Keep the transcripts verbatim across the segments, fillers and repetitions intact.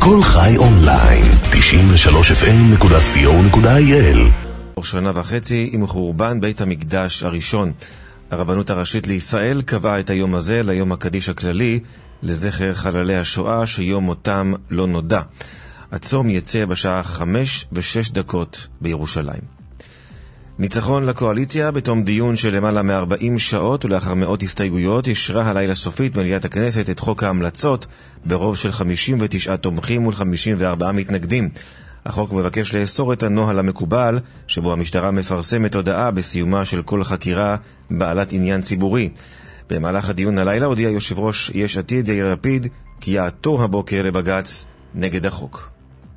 כל חי אונליין, תשעים ושלוש אף אם נקודה סי או נקודה איי אל. שנה וחצי עם חורבן בית המקדש הראשון. הרבנות הראשית לישראל קבעה את היום הזה ליום הקדיש הכללי לזכר חללי השואה שיום מותם לא נודע. הצום יצא בשעה חמש ושש דקות בירושלים. ניצחון לקואליציה בתום דיון של למעלה מ-ארבעים שעות ולאחר מאות הסתייגויות אישרה הלילה סופית מליאת הכנסת את חוק ההמלצות ברוב של חמישים ותשעה תומכים מול חמישים וארבעה מתנגדים. החוק מבקש לאסור את הנוהל המקובל שבו המשטרה מפרסמת הודעה בסיומה של כל חקירה בעלת עניין ציבורי. במהלך הדיון הלילה הודיע יושב ראש יש עתיד יאיר לפיד כי יעתור הבוקר לבג"ץ נגד החוק.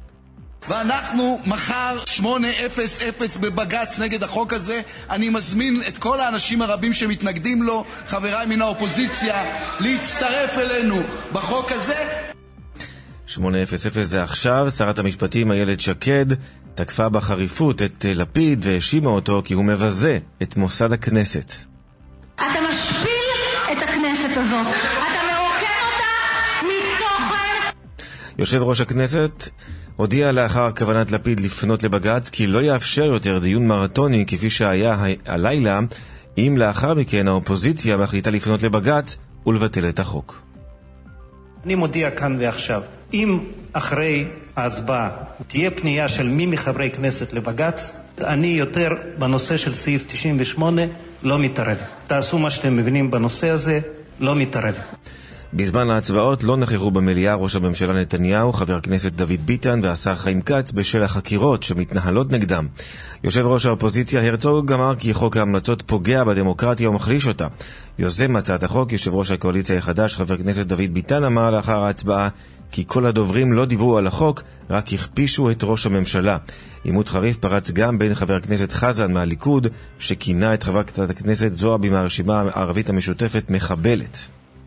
ואנחנו מחר שמונה אפס אפס בבג"ץ נגד החוק הזה. אני מזמין את כל האנשים הרבים שמתנגדים לו, חבריי מן האופוזיציה, להצטרף אלינו בחוק הזה. שמונה אפס אפס זה עכשיו. שרת המשפטים איילת שקד תקפה בחריפות את לפיד והאשימה אותו כי הוא מבזה את מוסד הכנסת. אתה משפיל את הכנסת הזאת, אתה מרוקן אותה מתוכן. יושב ראש הכנסת הודיע לאחר כוונת לפיד לפנות לבג"ץ כי לא יאפשר יותר דיון מרתוני כפי שהיה הלילה אם לאחר מכן האופוזיציה מחליטה לפנות לבג"ץ ולבטל את החוק. אני מודיע כאן ועכשיו, אם אחרי ההצבעה תהיה פנייה של מי מחברי כנסת לבג"ץ, אני יותר בנושא של סעיף תשעים ושמונה לא מתערב. תעשו מה שאתם מבינים בנושא הזה, לא מתערב. בזמן ההצבעות לא נכחו במליאה ראש הממשלה נתניהו, חבר הכנסת דוד ביטן והשר חיים כץ בשל החקירות שמתנהלות נגדם. יושב ראש האופוזיציה הרצוג אמר כי חוק ההמלצות פוגע בדמוקרטיה ומחליש אותה. יוזם הצעת החוק, יושב ראש הקואליציה החדש, חבר הכנסת דוד ביטן, אמר לאחר ההצבעה כי כל הדוברים לא דיברו על החוק, רק הכפישו את ראש הממשלה. עימות חריף פרץ גם בין חבר הכנסת חזן מהליכוד, שכינה את חברת הכנסת זועבי מהרשימה הערבית המשותפת מחבלת.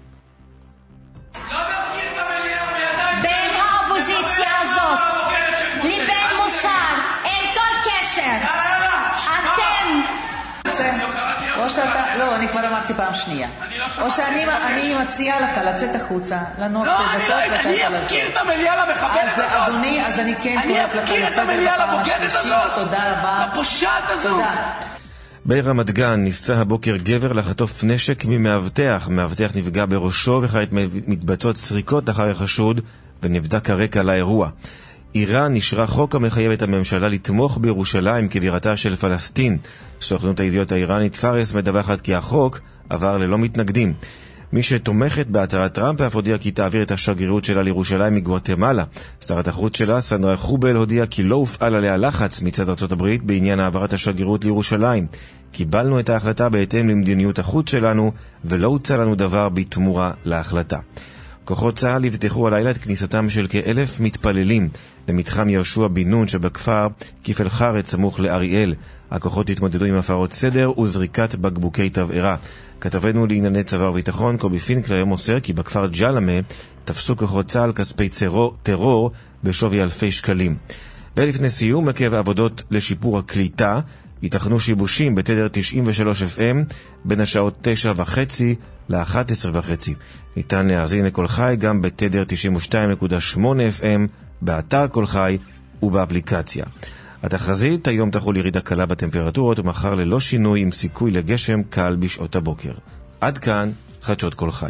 או שאתה, לא, אני כבר אמרתי פעם שנייה. או שאני מציעה לך לצאת החוצה, לנוח שתי דקות ואתה יכול לעזור. אני אפקיר את המליאה למחבלת הזאת. אז אדוני, אז אני כן קוראת לך לסדר בפעם השלישית. תודה רבה. הפושעת הזאת. תודה. ברמת גן ניסה הבוקר גבר לחטוף נשק ממאבטח. מאבטח נפגע בראשו וכעת מתבצעות סריקות אחר החשוד ונבדק הרקע לאירוע. איראן נשרה חוק המחייב את הממשלה לתמוך בירושלים כבירתה של פלסטין. סוכנות הידיעות האיראנית פארס מדווחת כי החוק עבר ללא מתנגדים. מי שתומכת בהצהרת טראמפ אף הודיע כי תעביר את השגרירות שלה לירושלים מגואטמלה. שרת החוץ שלה, סנדרה חובל, הודיעה כי לא הופעל עליה לחץ מצד ארצות הברית בעניין העברת השגרירות לירושלים. קיבלנו את ההחלטה בהתאם למדיניות החוץ שלנו ולא הוצא לנו דבר בתמורה להחלטה. כוחות צה"ל הבטיחו הלילה את כניסתם של כאלף מתפללים למתחם יהושע בן נון שבכפר כיפל חרץ סמוך לאריאל. הכוחות התמודדו עם הפרות סדר וזריקת בקבוקי תבערה. כתבנו לענייני צבא וביטחון קובי פינקלר מוסר כי בכפר ג'למה תפסו כוחות צה"ל כספי טרור בשווי אלפי שקלים. ולפני סיום, עקב עבודות לשיפור הקליטה ייתכנו שיבושים בתדר תשעים ושלוש אף אם בין השעות תשע וחצי ל-אחת עשרה וחצי. ניתן להאזין לכל חי גם בתדר תשעים ושתיים נקודה שמונה אף אם, באתר כל חי ובאפליקציה. התחזית, היום תחול ירידה קלה בטמפרטורות ומחר ללא שינוי עם סיכוי לגשם קל בשעות הבוקר. עד כאן חדשות כל חי.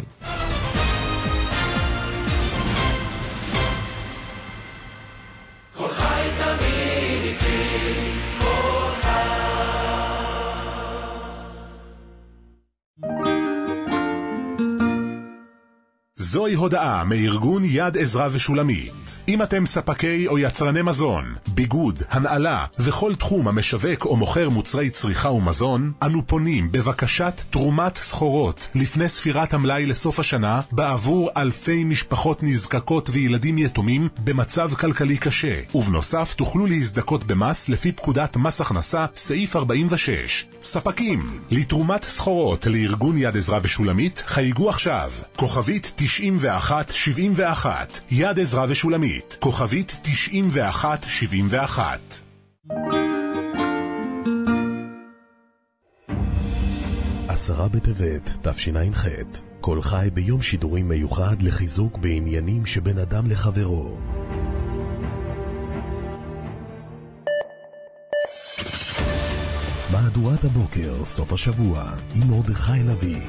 זוהי הודעה מארגון יד עזרא ושולמית. אם אתם ספקי או יצרני מזון, ביגוד, הנעלה וכל תחום המשווק או מוכר מוצרי צריכה ומזון, אנו פונים בבקשת תרומת סחורות לפני ספירת המלאי לסוף השנה בעבור אלפי משפחות נזקקות וילדים יתומים במצב כלכלי קשה. ובנוסף תוכלו להזדכות במס לפי פקודת מס הכנסה סעיף ארבעים ושש. ספקים לתרומת סחורות לארגון יד עזרא ושולמית חייגו עכשיו כוכבית תשעים ואחת שבעים ואחת. יד עזרא ושולמית כוכבית תשעים ואחת שבעים ואחת. עשרה בטבת תשע"ח, כל חי ביום שידורים מיוחד לחיזוק בעניינים שבין אדם לחברו. מהדורת הבוקר, סוף השבוע, עם מרדכי לוי.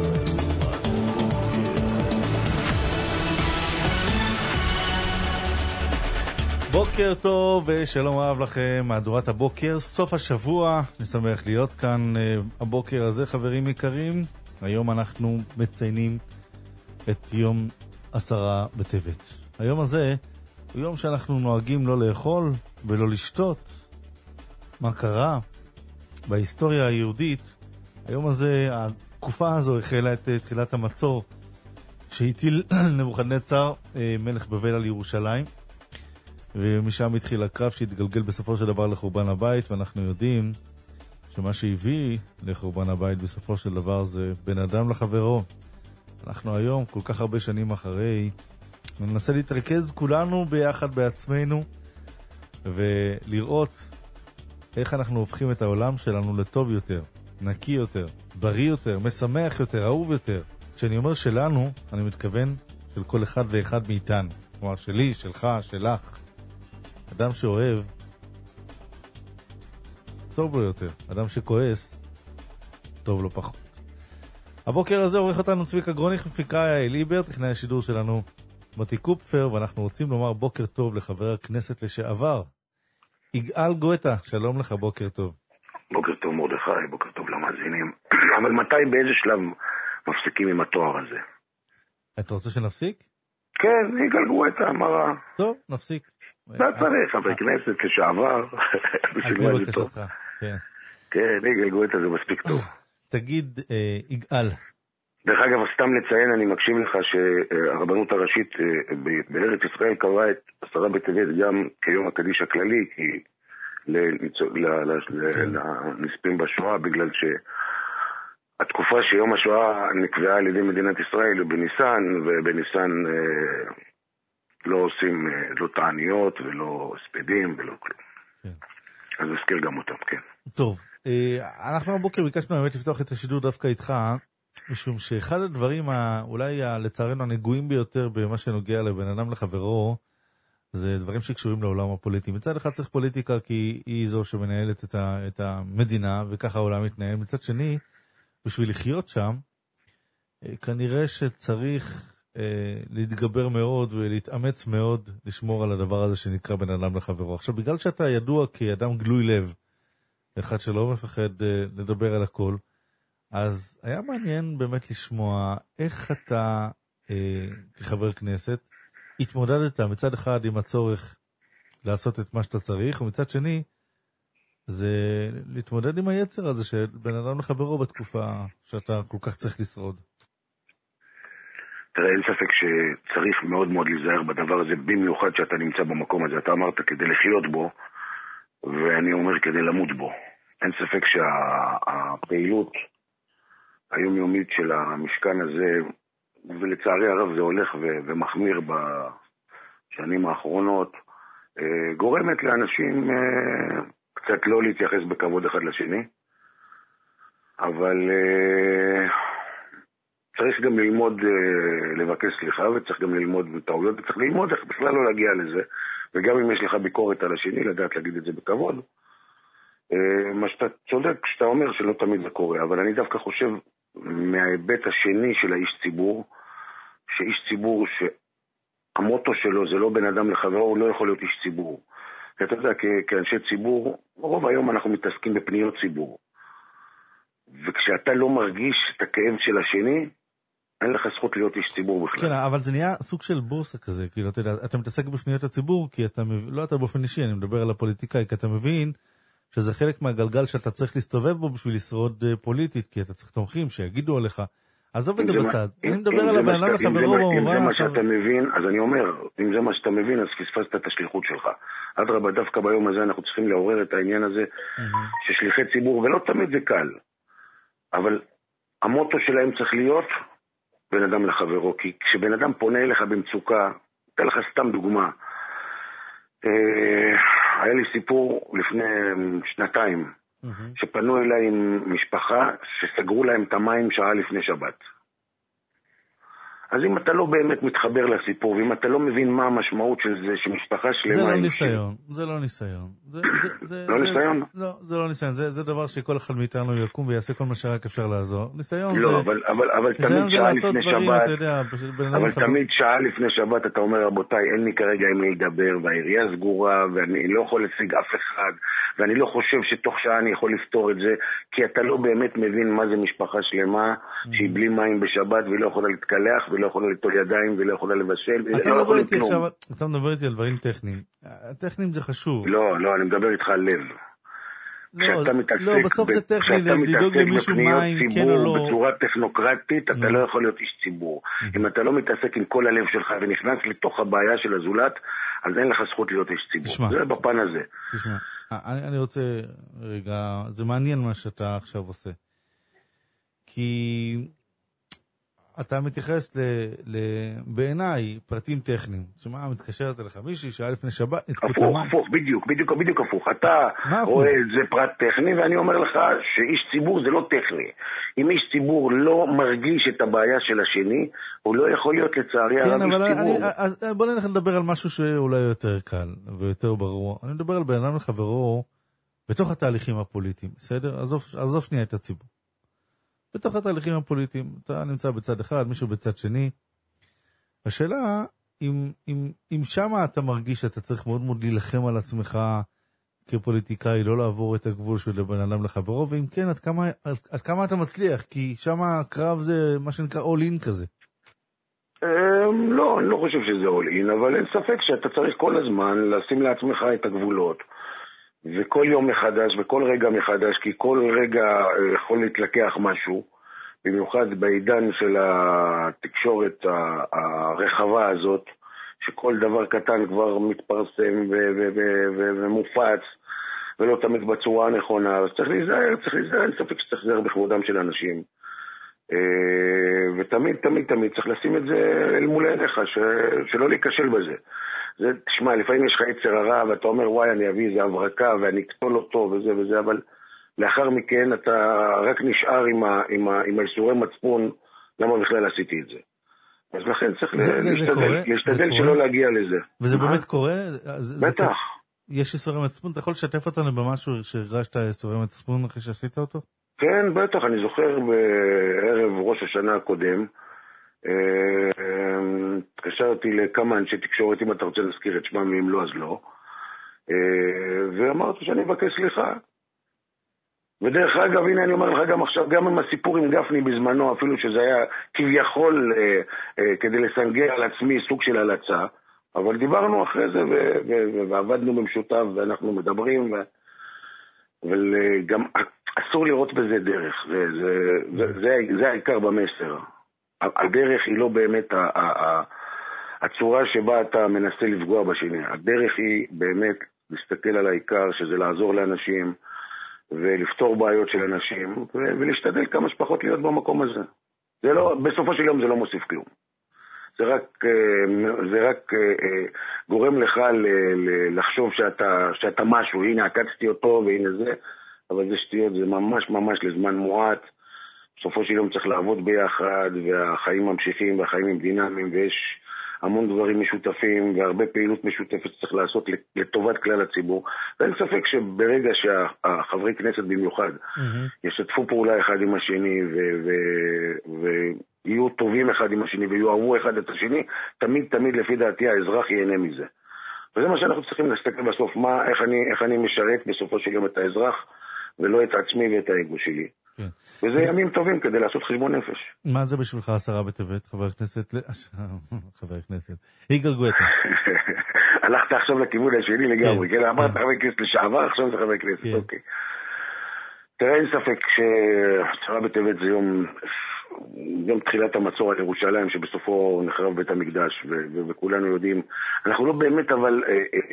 בוקר טוב ושלום רב לכם, מהדורת הבוקר, סוף השבוע. אני שמח להיות כאן הבוקר הזה, חברים יקרים. היום אנחנו מציינים את יום עשרה בטבת. היום הזה הוא יום שאנחנו נוהגים לא לאכול ולא לשתות. מה קרה? בהיסטוריה היהודית, היום הזה, התקופה הזו החלה את תחילת המצור שהטיל נבוכדנצר, מלך בבל, על ירושלים, ומשם התחיל הקרב שהתגלגל בסופו של דבר לחורבן הבית, ואנחנו יודעים שמה שהביא לחורבן הבית בסופו של דבר זה בין אדם לחברו. אנחנו היום, כל כך הרבה שנים אחרי, ננסה להתרכז כולנו ביחד בעצמנו ולראות איך אנחנו הופכים את העולם שלנו לטוב יותר, נקי יותר, בריא יותר, משמח יותר, אהוב יותר. כשאני אומר שלנו, אני מתכוון של כל אחד ואחד מאיתנו. כלומר, שלי, שלך, שלך. אדם שאוהב, טוב לו יותר. אדם שכועס, טוב לו פחות. הבוקר הזה עורך אותנו צביקה גרוניך, מפיקה יעל איבר, טכנאי השידור שלנו מוטי קופפר, ואנחנו רוצים לומר בוקר טוב לחבר הכנסת לשעבר, יגאל גואטה. שלום לך, בוקר טוב. בוקר טוב מרדכי, בוקר טוב למאזינים. אבל מתי, באיזה שלב מפסיקים עם התואר הזה? אתה רוצה שנפסיק? כן, יגאל גואטה אמרה. טוב, נפסיק. לא צריך, חבר כנסת כשעבר. אגבי בקשתך. כן, יגאל גואטה זה מספיק טוב. תגיד, יגאל. דרך אגב, סתם לציין, אני מקשיב לך שהרבנות הראשית בארץ ישראל קבעה את עשרה בטבת גם כיום הקדיש הכללי, כי לנספים בשואה, בגלל שהתקופה שיום השואה נקבעה על ידי מדינת ישראל הוא בניסן, ובניסן לא עושים לא תעניות ולא ספדים ולא כלום. אז נזכיר גם אותם, כן. טוב, אנחנו הבוקר ביקשנו באמת לפתוח את השידור דווקא איתך, משום שאחד הדברים אולי לצערנו הנגועים ביותר במה שנוגע לבן אדם לחברו, זה דברים שקשורים לעולם הפוליטי. מצד אחד צריך פוליטיקה כי היא זו שמנהלת את, ה, את המדינה, וככה העולם מתנהל. מצד שני, בשביל לחיות שם, כנראה שצריך אה, להתגבר מאוד ולהתאמץ מאוד לשמור על הדבר הזה שנקרא בן אדם לחברו. עכשיו, בגלל שאתה ידוע כאדם גלוי לב, אחד שלא מפחד אה, לדבר על הכל, אז היה מעניין באמת לשמוע איך אתה אה, כחבר כנסת התמודדת מצד אחד עם הצורך לעשות את מה שאתה צריך, ומצד שני זה להתמודד עם היצר הזה של בן אדם לחברו בתקופה שאתה כל כך צריך לשרוד. תראה, אין ספק שצריך מאוד מאוד להיזהר בדבר הזה, במיוחד שאתה נמצא במקום הזה. אתה אמרת כדי לחיות בו, ואני אומר כדי למות בו. אין ספק שהפעילות היומיומית של המשכן הזה, ולצערי הרב זה הולך ומחמיר בשנים האחרונות, גורמת לאנשים קצת לא להתייחס בכבוד אחד לשני, אבל צריך גם ללמוד לבקש סליחה, וצריך גם ללמוד בטעויות, וצריך ללמוד איך בכלל לא להגיע לזה, וגם אם יש לך ביקורת על השני, לדעת להגיד את זה בכבוד. מה שאתה צודק, שאתה אומר שלא תמיד זה קורה, אבל אני דווקא חושב מההיבט השני של האיש ציבור, שאיש ציבור שהמוטו שלו זה לא בן אדם לחברו, הוא לא יכול להיות איש ציבור. כי אתה יודע, כאנשי ציבור, רוב היום אנחנו מתעסקים בפניות ציבור. וכשאתה לא מרגיש את הכאב של השני, אין לך זכות להיות איש ציבור בכלל. כן, אבל זה נהיה סוג של בורסה כזה, כאילו, אתה יודע, אתה מתעסק בפניות הציבור, כי אתה, לא אתה באופן אישי, אני מדבר על הפוליטיקאי, כי אתה מבין שזה חלק מהגלגל שאתה צריך להסתובב בו בשביל לשרוד פוליטית, כי אתה צריך תומכים שיגידו עליך. עזוב את זה בצד. אני מדבר על הבן אדם לחברו במובן. אם זה מה שאתה מבין, אז אני אומר, אם זה מה שאתה מבין, אז פספסת את השליחות שלך. אדרבה, דווקא ביום הזה אנחנו צריכים לעורר את העניין הזה, ששליחי ציבור, ולא תמיד זה קל, אבל המוטו שלהם צריך להיות בן אדם לחברו, כי כשבן אדם פונה אליך במצוקה, אתן לך סתם דוגמה, היה לי סיפור לפני שנתיים, שפנו אליי עם משפחה שסגרו להם את המים שעה לפני שבת. אז אם אתה לא באמת מתחבר לסיפור, ואם אתה לא מבין מה המשמעות של זה, שמשפחה שלמה... זה לא ניסיון, זה לא ניסיון. לא ניסיון? לא, זה לא ניסיון, זה דבר שכל אחד מאיתנו יקום ויעשה כל מה שרק אפשר לעזור. ניסיון זה... לא, אבל תמיד שעה לפני שבת, אבל תמיד שעה לפני שבת אתה אומר, רבותיי, אין לי כרגע עם מי לדבר, והעירייה סגורה, ואני לא יכול להשיג אף אחד, ואני לא חושב שתוך שעה אני יכול לפתור את זה, כי אתה לא באמת מבין מה זה משפחה שלמה, שהיא בלי מים בשבת, והיא לא יכולה להתקלח, והיא לא יכולה לטול ידיים, והיא לא יכולה לבשל, והיא לא יכולה כלום. אתה מדבר איתי על דברים טכניים. הטכניים זה חשוב. לא, לא, אני מדבר איתך על לב. לא, בסוף זה טכני, לדאוג למישהו מים, כן או לא. בצורה טכנוקרטית, אתה לא יכול להיות איש ציבור. אם אתה לא מתעסק עם כל הלב שלך ונכנס לתוך הבעיה של הזולת, אז אין לך זכות להיות איש ציבור. זה בפן הזה. תשמע, אני רוצה, רגע, זה מעניין מה שאתה עכשיו עושה. כי אתה מתייחס בעיניי פרטים טכניים. שמה, מתקשרת אליך מישהי שעה לפני שבת, הפוך, הפוך, בדיוק, בדיוק, בדיוק הפוך. אתה רואה את זה פרט טכני, ואני אומר לך שאיש ציבור זה לא טכני. אם איש ציבור לא מרגיש את הבעיה של השני, הוא לא יכול להיות לצערי הרב איש ציבור. בוא נלך לדבר על משהו שאולי יותר קל ויותר ברור. אני מדבר על בן אדם לחברו בתוך התהליכים הפוליטיים, בסדר? עזוב, עזוב שנייה את הציבור. בתוך התהליכים הפוליטיים, אתה נמצא בצד אחד, מישהו בצד שני. השאלה, אם, אם, אם שמה אתה מרגיש שאתה צריך מאוד מאוד להילחם על עצמך כפוליטיקאי, לא לעבור את הגבול של בן אדם לחברו, ואם כן, עד כמה, עד, עד כמה אתה מצליח? כי שמה הקרב זה מה שנקרא all in כזה. לא, אני לא חושב שזה all in, אבל אין ספק שאתה צריך כל הזמן לשים לעצמך את הגבולות. וכל יום מחדש, וכל רגע מחדש, כי כל רגע יכול להתלקח משהו, במיוחד בעידן של התקשורת הרחבה הזאת, שכל דבר קטן כבר מתפרסם ומופץ, ולא תמיד בצורה הנכונה, אז צריך להיזהר, צריך להיזהר, אין ספק שצריך להיזהר בכבודם של אנשים. ותמיד, תמיד, תמיד צריך לשים את זה אל מול עיניך, שלא להיכשל בזה. זה, תשמע, לפעמים יש לך יצר הרע, ואתה אומר, וואי, אני אביא איזה הברקה, ואני אקטול אותו, וזה וזה, אבל לאחר מכן אתה רק נשאר עם, ה, עם, ה, עם האיסורי מצפון, למה בכלל עשיתי את זה. אז לכן צריך זה, להשתדל, זה קורה, להשתדל זה שלא קורה. להגיע לזה. וזה באמת קורה? בטח. זה, יש איסורי מצפון? אתה יכול לשתף אותנו במשהו שהרגשת איסורי מצפון אחרי שעשית אותו? כן, בטח, אני זוכר בערב ראש השנה הקודם, התקשרתי לכמה אנשי תקשורת, אם אתה רוצה להזכיר את שמם, אם לא אז לא, ואמרתי שאני מבקש סליחה. ודרך אגב, הנה אני אומר לך גם עכשיו, גם עם הסיפור עם גפני בזמנו, אפילו שזה היה כביכול כדי לסנגר על עצמי סוג של הלצה, אבל דיברנו אחרי זה ועבדנו במשותף ואנחנו מדברים, אבל גם אסור לראות בזה דרך, זה העיקר במסר. הדרך היא לא באמת הצורה שבה אתה מנסה לפגוע בשני. הדרך היא באמת להסתכל על העיקר, שזה לעזור לאנשים ולפתור בעיות של אנשים, ולהשתדל כמה שפחות להיות במקום הזה. זה לא, בסופו של יום זה לא מוסיף כלום. זה רק, זה רק גורם לך לחשוב שאתה, שאתה משהו, הנה עקצתי אותו והנה זה, אבל זה שטויות, זה ממש ממש לזמן מועט. בסופו של יום צריך לעבוד ביחד, והחיים ממשיכים, והחיים הם דינמיים, ויש המון דברים משותפים, והרבה פעילות משותפת שצריך לעשות לטובת כלל הציבור. ואין ספק שברגע שהחברי כנסת במיוחד mm-hmm. ישתפו פעולה אחד עם השני, ויהיו טובים אחד עם השני, ויואהבו אחד את השני, תמיד תמיד לפי דעתי האזרח ייהנה מזה. וזה מה שאנחנו צריכים להסתכל בסוף, מה, איך אני, איך אני משרת בסופו של יום את האזרח, ולא את עצמי ואת האגו שלי. כן. וזה ימים טובים כדי לעשות חשבון נפש. מה זה בשבילך עשרה בטבת, חבר הכנסת? חבר הכנסת. יגאל גואטה. הלכת עכשיו לכיוון השני לגמרי, כן? אמרת חבר כנסת לשעבר, עכשיו זה חבר כנסת, אוקיי. תראה, אין ספק שעשרה בטבת זה יום, יום תחילת המצור על ירושלים, שבסופו נחרב בית המקדש, וכולנו יודעים, אנחנו לא באמת אבל...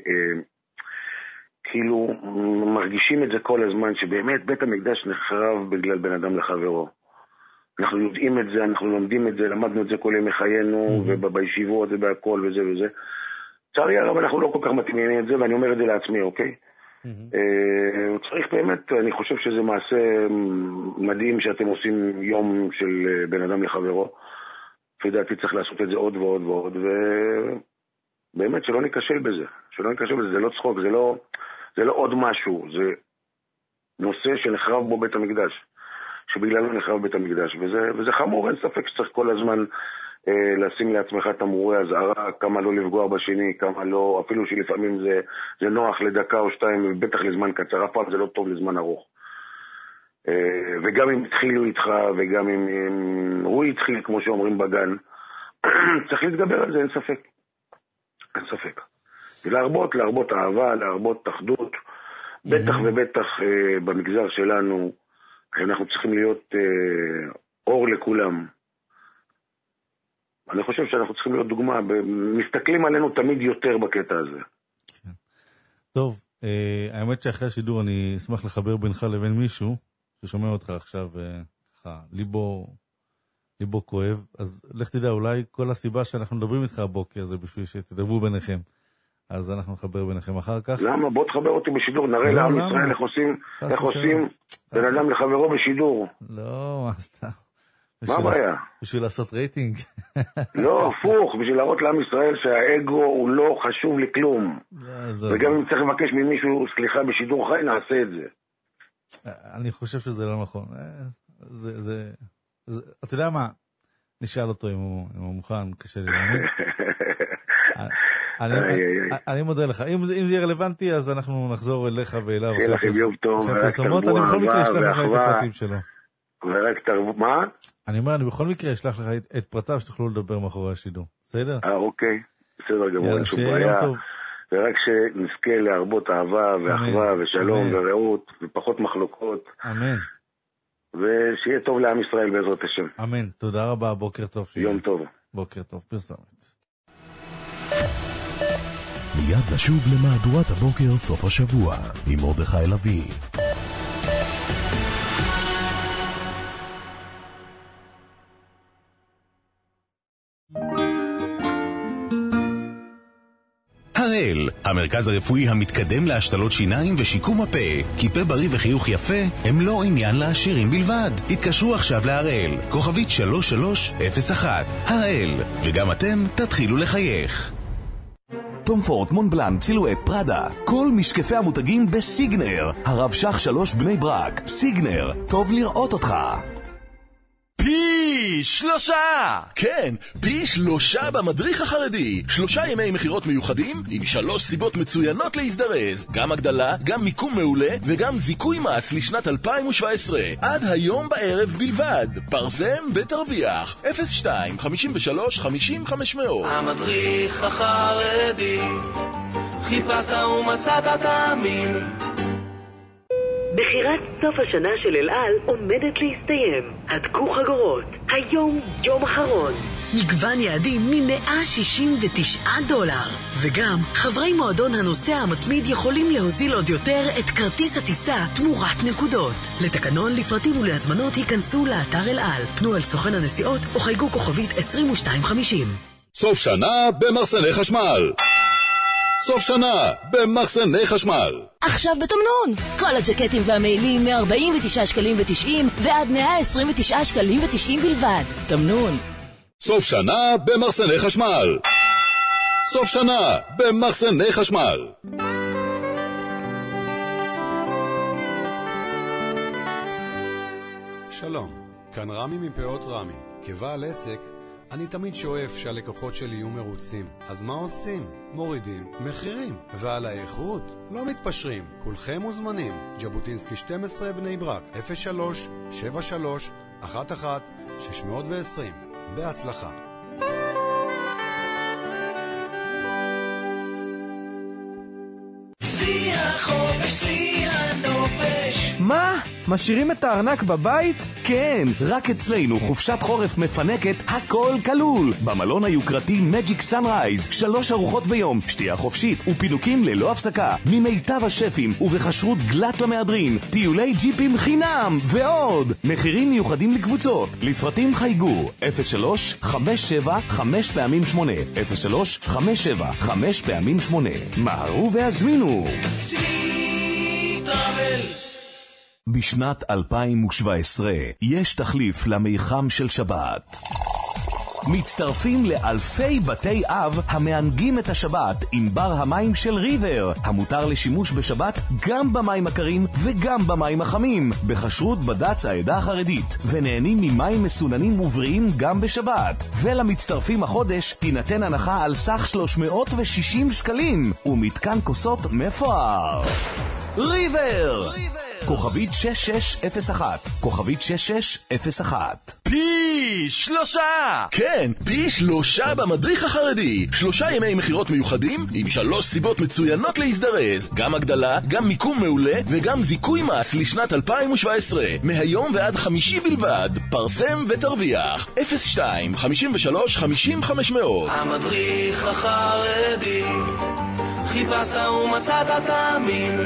כאילו מרגישים את זה כל הזמן, שבאמת בית המקדש נחרב בגלל בן אדם לחברו. אנחנו יודעים את זה, אנחנו לומדים את זה, למדנו את זה כל ימי חיינו, mm-hmm. ובישיבות ובהכל וזה וזה. צערי הרב, אנחנו לא כל כך מתעניינים את זה, ואני אומר את זה לעצמי, אוקיי? Mm-hmm. אה, צריך באמת, אני חושב שזה מעשה מדהים שאתם עושים יום של בן אדם לחברו, לפי דעתי צריך לעשות את זה עוד ועוד ועוד, ובאמת שלא ניקשל בזה, שלא ניקשל בזה, זה לא צחוק, זה לא, זה לא עוד משהו, זה נושא שנחרב בו בית המקדש, שבגללו נחרב בית המקדש, וזה, וזה חמור, אין ספק שצריך כל הזמן אה, לשים לעצמך תמרורי אזהרה, כמה לא לפגוע בשני, כמה לא, אפילו שלפעמים זה, זה נוח לדקה או שתיים, ובטח לזמן קצר, אף פעם זה לא טוב לזמן ארוך. וגם אם התחילו איתך, וגם אם, אם הוא התחיל, כמו שאומרים בגן, צריך להתגבר על זה, אין ספק. אין ספק. ולהרבות, להרבות אהבה, להרבות אחדות, בטח ובטח אה, במגזר שלנו, אנחנו צריכים להיות אה, אור לכולם. אני חושב שאנחנו צריכים להיות דוגמה, מסתכלים עלינו תמיד יותר בקטע הזה. טוב, אה, האמת שאחרי השידור אני אשמח לחבר בינך לבין מישהו, ששומע אותך עכשיו, ככה, ליבו, ליבו כואב, אז לך תדע, אולי כל הסיבה שאנחנו מדברים איתך הבוקר זה בשביל שתדברו ביניכם. אז אנחנו נחבר ביניכם אחר כך. למה? בוא תחבר אותי בשידור, נראה לעם ישראל איך עושים, איך עושים בן אדם לחברו בשידור. לא, מה סתם. מה הבעיה? בשביל לעשות רייטינג. לא, הפוך, בשביל להראות לעם ישראל שהאגו הוא לא חשוב לכלום. וגם אם צריך לבקש ממישהו סליחה בשידור חי, נעשה את זה. אני חושב שזה לא נכון. זה, זה, זה, אתה יודע מה? נשאל אותו אם הוא, אם הוא מוכן, קשה לי להאמין. אני, אני, אני מודה לך. אם, אם זה יהיה רלוונטי, אז אנחנו נחזור אליך ואליו. שיהיה לכם יום טוב, ורק תרבו אני בכל מקרה אשלח לך את הפרטים שלו. ורק תרבו, מה? אני אומר, אני בכל מקרה אשלח לך את פרטיו שתוכלו לדבר מאחורי השידור. בסדר? אה, אוקיי. בסדר גמור, אין שום בעיה. ורק שנזכה להרבות אהבה ואחווה ושלום ורעות ופחות מחלוקות. אמן. ושיהיה טוב לעם ישראל בעזרת השם. אמן. תודה רבה, בוקר טוב. יום טוב. בוקר טוב, פרסומת. מיד נשוב למהדורת הבוקר סוף השבוע עם מרדכי לוי. הראל, המרכז הרפואי המתקדם להשתלות שיניים ושיקום הפה. כי פה בריא וחיוך יפה הם לא עניין לעשירים בלבד. התקשרו עכשיו להראל, כוכבית שלוש שלוש אפס אחת. הראל, וגם אתם תתחילו לחייך. תום פורט, מונבלן, צילואט, פרדה, כל משקפי המותגים בסיגנר. הרב שח שלוש בני ברק. סיגנר, טוב לראות אותך. פי שלושה! כן, פי שלושה במדריך החרדי. שלושה ימי מחירות מיוחדים עם שלוש סיבות מצוינות להזדרז. גם הגדלה, גם מיקום מעולה וגם זיכוי מס לשנת אלפיים שבע עשרה. עד היום בערב בלבד. פרסם ותרוויח. אפס שתיים חמישים ושלוש חמישים חמש מאות. המדריך החרדי, חיפשת ומצאת תאמין. בחירת סוף השנה של אל על עומדת להסתיים. הדקו חגורות. היום יום אחרון. מגוון יעדים מ-מאה שישים ותשעה דולר. וגם חברי מועדון הנוסע המתמיד יכולים להוזיל עוד יותר את כרטיס הטיסה תמורת נקודות. לתקנון, לפרטים ולהזמנות היכנסו לאתר אל על. פנו על סוכן הנסיעות או חייגו כוכבית עשרים ושתיים חמישים. סוף שנה במחסני חשמל. סוף שנה במחסני חשמל. עכשיו בתמנון. כל הג'קטים והמעילים מ-ארבעים ותשעה שקלים ותשעים ועד מאה עשרים ותשעה שקלים ותשעים בלבד. תמנון. סוף שנה במחסני חשמל. סוף שנה במחסני חשמל. שלום, כאן רמי מפאות רמי. כבעל עסק, אני תמיד שואף שהלקוחות שלי יהיו מרוצים. אז מה עושים? מורידים מחירים. ועל האיכות לא מתפשרים. כולכם מוזמנים. ז'בוטינסקי שתים עשרה בני ברק, אפס שלוש שבע שלוש אחת אחת שש עשרים. בהצלחה. שיח חופש, שיח נופש. מה? משאירים את הארנק בבית? כן, רק אצלנו חופשת חורף מפנקת, הכל כלול. במלון היוקרתי מג'יק סנרייז, שלוש ארוחות ביום, שתייה חופשית ופינוקים ללא הפסקה, ממיטב השפים ובחשרות גלת למהדרין, טיולי ג'יפים חינם ועוד. מחירים מיוחדים לקבוצות. לפרטים חייגו אפס שלוש חמש שבע חמש פעמים שמונה, אפס שלוש חמש שבע חמש פעמים שמונה. מהרו והזמינו. סי טראבל. בשנת אלפיים שבע עשרה יש תחליף למיחם של שבת. מצטרפים לאלפי בתי אב המענגים את השבת עם בר המים של ריבר, המותר לשימוש בשבת גם במים הקרים וגם במים החמים, בחשרות בד"ץ העדה החרדית, ונהנים ממים מסוננים ובריאים גם בשבת. ולמצטרפים החודש תינתן הנחה על סך שלוש מאות ושישים שקלים ומתקן כוסות מפואר. ריבר! כוכבית שש שש אפס אחת, כוכבית שש שש אפס אחת. פי שלושה! כן, פי שלושה במדריך החרדי. שלושה ימי מחירות מיוחדים עם שלוש סיבות מצוינות להזדרז. גם הגדלה, גם מיקום מעולה וגם זיכוי מס לשנת אלפיים שבע עשרה. מהיום ועד חמישי בלבד. פרסם ותרוויח. אפס שתיים חמישים ושלוש חמישים וחמש מאות. המדריך החרדי, חיפשת ומצאת תאמין.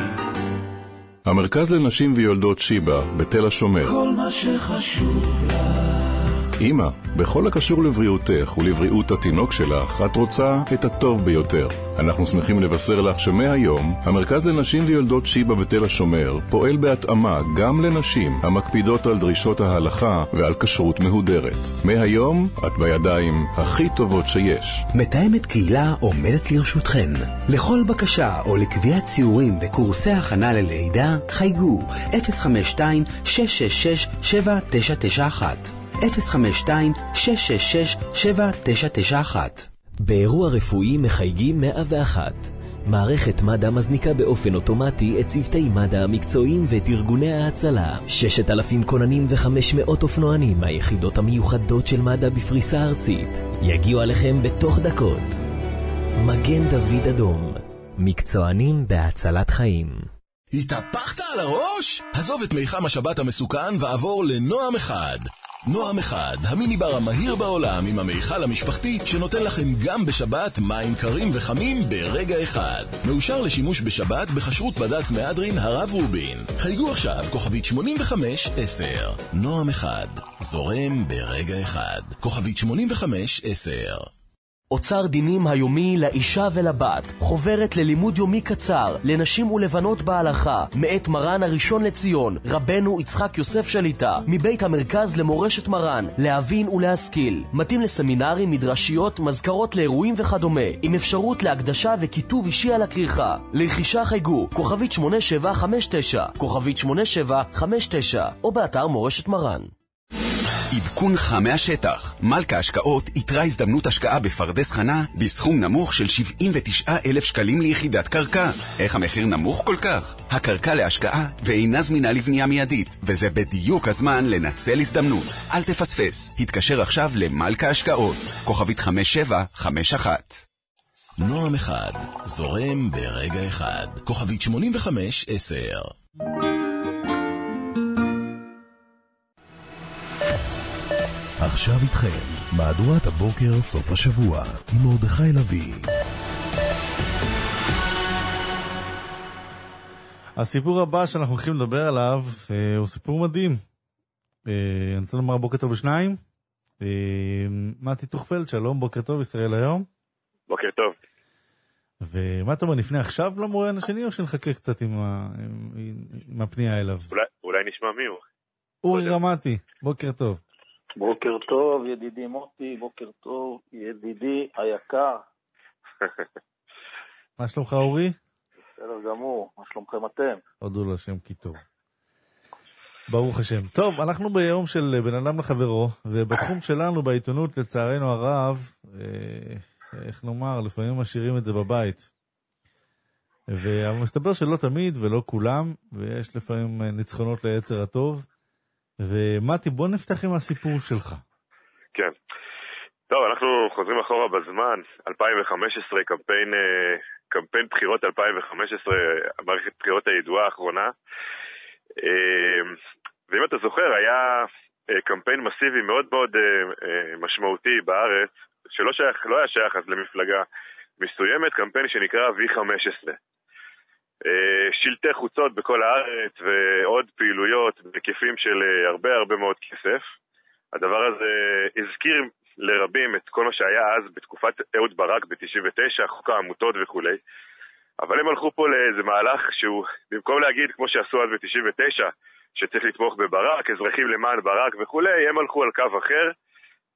המרכז לנשים ויולדות שיבה בתל השומר. כל מה שחשוב לך. אמא, בכל הקשור לבריאותך ולבריאות התינוק שלך, את רוצה את הטוב ביותר. אנחנו שמחים לבשר לך שמהיום, המרכז לנשים ויולדות שיבה בתל השומר פועל בהתאמה גם לנשים המקפידות על דרישות ההלכה ועל כשרות מהודרת. מהיום, את בידיים הכי טובות שיש. מתאמת קהילה עומדת לרשותכן. לכל בקשה או לקביעת ציורים וקורסי הכנה ללידה, חייגו אפס חמש שתיים שש שש שש שבע תשע תשע אחת. אפס חמש שתיים שש שש שש שבע תשע תשע אחת. באירוע רפואי מחייגים מאה ואחת. מערכת מד"א מזניקה באופן אוטומטי את צוותי מד"א המקצועיים ואת ארגוני ההצלה. ששת אלפים כוננים וחמש מאות אופנוענים מהיחידות המיוחדות של מד"א בפריסה ארצית יגיעו עליכם בתוך דקות. מגן דוד אדום, מקצוענים בהצלת חיים. התהפכת על הראש? עזוב את מיחם השבת המסוכן ועבור לנועם אחד. נועם אחד, המיניבר המהיר בעולם עם המיכל המשפחתי שנותן לכם גם בשבת מים קרים וחמים ברגע אחד. מאושר לשימוש בשבת בחשרות בד"ץ מהדרין הרב רובין. חייגו עכשיו כוכבית שמונים וחמש עשר. נועם אחד, זורם ברגע אחד. כוכבית שמונים וחמש עשר. אוצר דינים היומי לאישה ולבת, חוברת ללימוד יומי קצר לנשים ולבנות בהלכה, מאת מרן הראשון לציון רבנו יצחק יוסף שליטה, מבית המרכז למורשת מרן, להבין ולהשכיל. מתאים לסמינרים, מדרשיות, מזכרות לאירועים וכדומה, עם אפשרות להקדשה וכיתוב אישי על הכריכה. לרכישה חייגו כוכבית שמונה שבע חמש תשע, כוכבית שמונה שבע חמש תשע, או באתר מורשת מרן. עדכון חם מהשטח. מלכה השקעות יתרה הזדמנות השקעה בפרדס חנה בסכום נמוך של שבעים ותשעה אלף שקלים ליחידת קרקע. איך המחיר נמוך כל כך? הקרקע להשקעה ואינה זמינה לבנייה מיידית, וזה בדיוק הזמן לנצל הזדמנות. אל תפספס. התקשר עכשיו למלכה השקעות. כוכבית חמש שבע חמש אחת. נועם אחד, זורם ברגע אחד. כוכבית שמונים וחמש עשר. עכשיו איתכם, מהדורת הבוקר סוף השבוע, עם מרדכי לוי. הסיפור הבא שאנחנו הולכים לדבר עליו אה, הוא סיפור מדהים. אה, אני רוצה לומר בוקר טוב לשניים. אה, מתי תוכפלד, שלום, בוקר טוב, ישראל היום. בוקר טוב. ומה אתה אומר, נפנה עכשיו למוראיין השני או שנחכה קצת עם, ה, עם, עם הפנייה אליו? אולי, אולי נשמע מי הוא. אורי רמתי, בוקר טוב. בוקר טוב, ידידי מוטי, בוקר טוב, ידידי היקר. מה שלומך, אורי? בסדר גמור, מה שלומכם אתם? הודו לשם כי טוב. ברוך השם. טוב, אנחנו ביום של בן אדם לחברו, ובתחום שלנו בעיתונות, לצערנו הרב, אה, איך נאמר, לפעמים משאירים את זה בבית. ומסתבר שלא תמיד ולא כולם, ויש לפעמים ניצחונות ליצר הטוב. ומתי, בוא נפתח עם הסיפור שלך. כן. טוב, אנחנו חוזרים אחורה בזמן, אלפיים וחמש עשרה, קמפיין, קמפיין בחירות אלפיים וחמש עשרה, מערכת בחירות הידועה האחרונה. ואם אתה זוכר, היה קמפיין מסיבי מאוד מאוד משמעותי בארץ, שלא שייך, לא היה שייך אז למפלגה מסוימת, קמפיין שנקרא וי חמש עשרה. שלטי חוצות בכל הארץ ועוד פעילויות בהיקפים של הרבה הרבה מאוד כסף. הדבר הזה הזכיר לרבים את כל מה שהיה אז בתקופת אהוד ברק ב-תשעים ותשע, חוק העמותות וכו'. אבל הם הלכו פה לאיזה מהלך שהוא, במקום להגיד כמו שעשו אז ב-תשעים ותשע, שצריך לתמוך בברק, אזרחים למען ברק וכו', הם הלכו על קו אחר,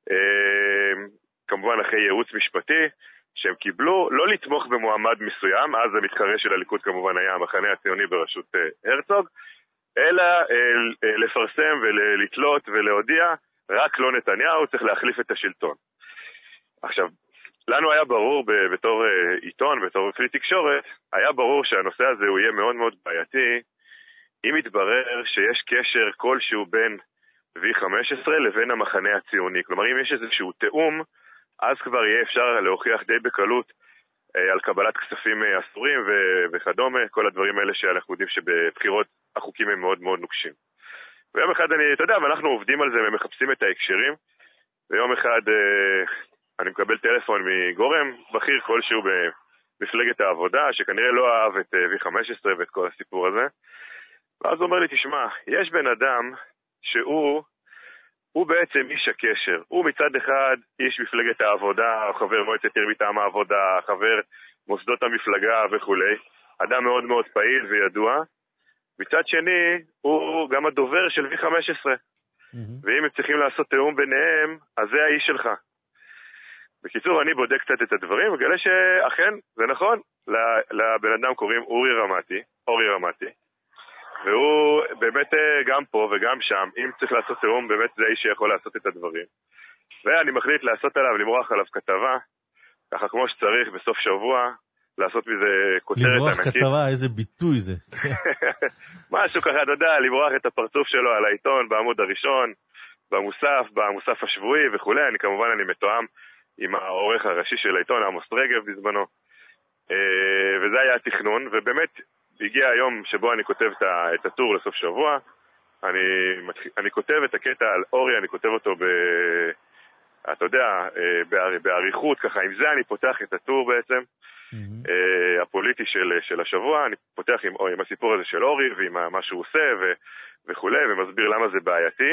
כמובן אחרי ייעוץ משפטי, שהם קיבלו לא לתמוך במועמד מסוים, אז המתחרה של הליכוד כמובן היה המחנה הציוני בראשות הרצוג, אלא לפרסם ולתלות ולהודיע, רק לא נתניהו, צריך להחליף את השלטון. עכשיו, לנו היה ברור בתור עיתון, בתור כלי תקשורת, היה ברור שהנושא הזה הוא יהיה מאוד מאוד בעייתי, אם יתברר שיש קשר כלשהו בין וי חמש עשרה לבין המחנה הציוני. כלומר, אם יש איזשהו תאום, אז כבר יהיה אפשר להוכיח די בקלות על קבלת כספים אסורים וכדומה, כל הדברים האלה שאנחנו יודעים שבבחירות החוקים הם מאוד מאוד נוקשים. ויום אחד אני, אתה יודע, ואנחנו עובדים על זה ומחפשים את ההקשרים, ויום אחד אני מקבל טלפון מגורם בכיר כלשהו במפלגת העבודה, שכנראה לא אהב את וי חמש עשרה ואת כל הסיפור הזה, ואז הוא אומר לי, תשמע, יש בן אדם שהוא הוא בעצם איש הקשר. הוא מצד אחד איש מפלגת העבודה, חבר מועצת עיר מטעם העבודה, חבר מוסדות המפלגה וכו'. אדם מאוד מאוד פעיל וידוע. מצד שני, הוא גם הדובר של וי חמש עשרה. Mm-hmm. ואם הם צריכים לעשות תאום ביניהם, אז זה האיש שלך. בקיצור, אני בודק קצת את הדברים, וגלה שאכן, זה נכון, לבן אדם קוראים אורי רמתי, אורי רמתי. והוא באמת גם פה וגם שם, אם צריך לעשות תאום, באמת זה האיש שיכול לעשות את הדברים. ואני מחליט לעשות עליו, למרוח עליו כתבה, ככה כמו שצריך בסוף שבוע, לעשות מזה כותרת ענקית. למרוח כתבה, איזה ביטוי זה. משהו ככה, אתה יודע, למרוח את הפרצוף שלו על העיתון, בעמוד הראשון, במוסף, במוסף השבועי וכו'. אני כמובן, אני מתואם עם העורך הראשי של העיתון, עמוס רגב בזמנו. וזה היה התכנון, ובאמת, הגיע היום שבו אני כותב את הטור לסוף שבוע, אני, אני כותב את הקטע על אורי, אני כותב אותו ב... אתה יודע, בעריכות, ככה, עם זה אני פותח את הטור בעצם, mm-hmm. הפוליטי של, של השבוע, אני פותח עם, עם הסיפור הזה של אורי, ועם מה שהוא עושה ו, וכו', ומסביר למה זה בעייתי.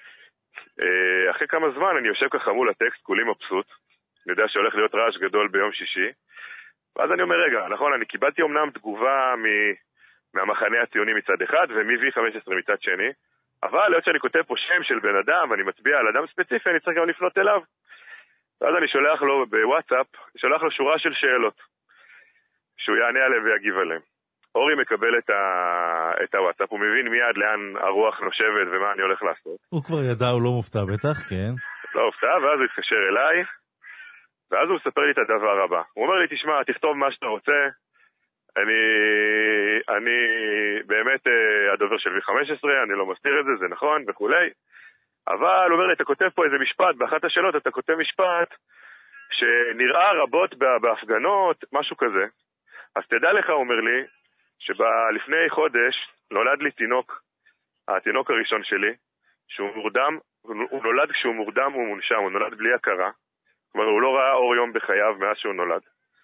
אחרי כמה זמן אני יושב ככה מול הטקסט, כולי מבסוט, אני יודע שהולך להיות רעש גדול ביום שישי, ואז אני אומר, רגע, נכון, אני קיבלתי אומנם תגובה מ... מהמחנה הציוני מצד אחד, ומ-וי חמש עשרה מצד שני, אבל להיות שאני כותב פה שם של בן אדם, ואני מצביע על אדם ספציפי, אני צריך גם לפנות אליו. ואז אני שולח לו בוואטסאפ, שולח לו שורה של שאלות, שהוא יענה עליהם ויגיב עליהם. אורי מקבל את, ה... את הוואטסאפ, הוא מבין מיד לאן הרוח נושבת ומה אני הולך לעשות. הוא כבר ידע, הוא לא מופתע בטח, כן. לא מופתע, ואז הוא התקשר אליי, ואז הוא מספר לי את הדבר הבא. הוא אומר לי, תשמע, תכתוב מה שאתה רוצה, אני, אני באמת הדובר של וי חמש עשרה, אני לא מסתיר את זה, זה נכון וכולי, אבל הוא אומר לי, אתה כותב פה איזה משפט, באחת השאלות אתה כותב משפט שנראה רבות בהפגנות, משהו כזה. אז תדע לך, הוא אומר לי, שלפני חודש נולד לי תינוק, התינוק הראשון שלי, שהוא מורדם, הוא נולד כשהוא מורדם הוא מונשם, הוא נולד בלי הכרה, כלומר הוא לא ראה אור יום בחייו מאז שהוא נולד.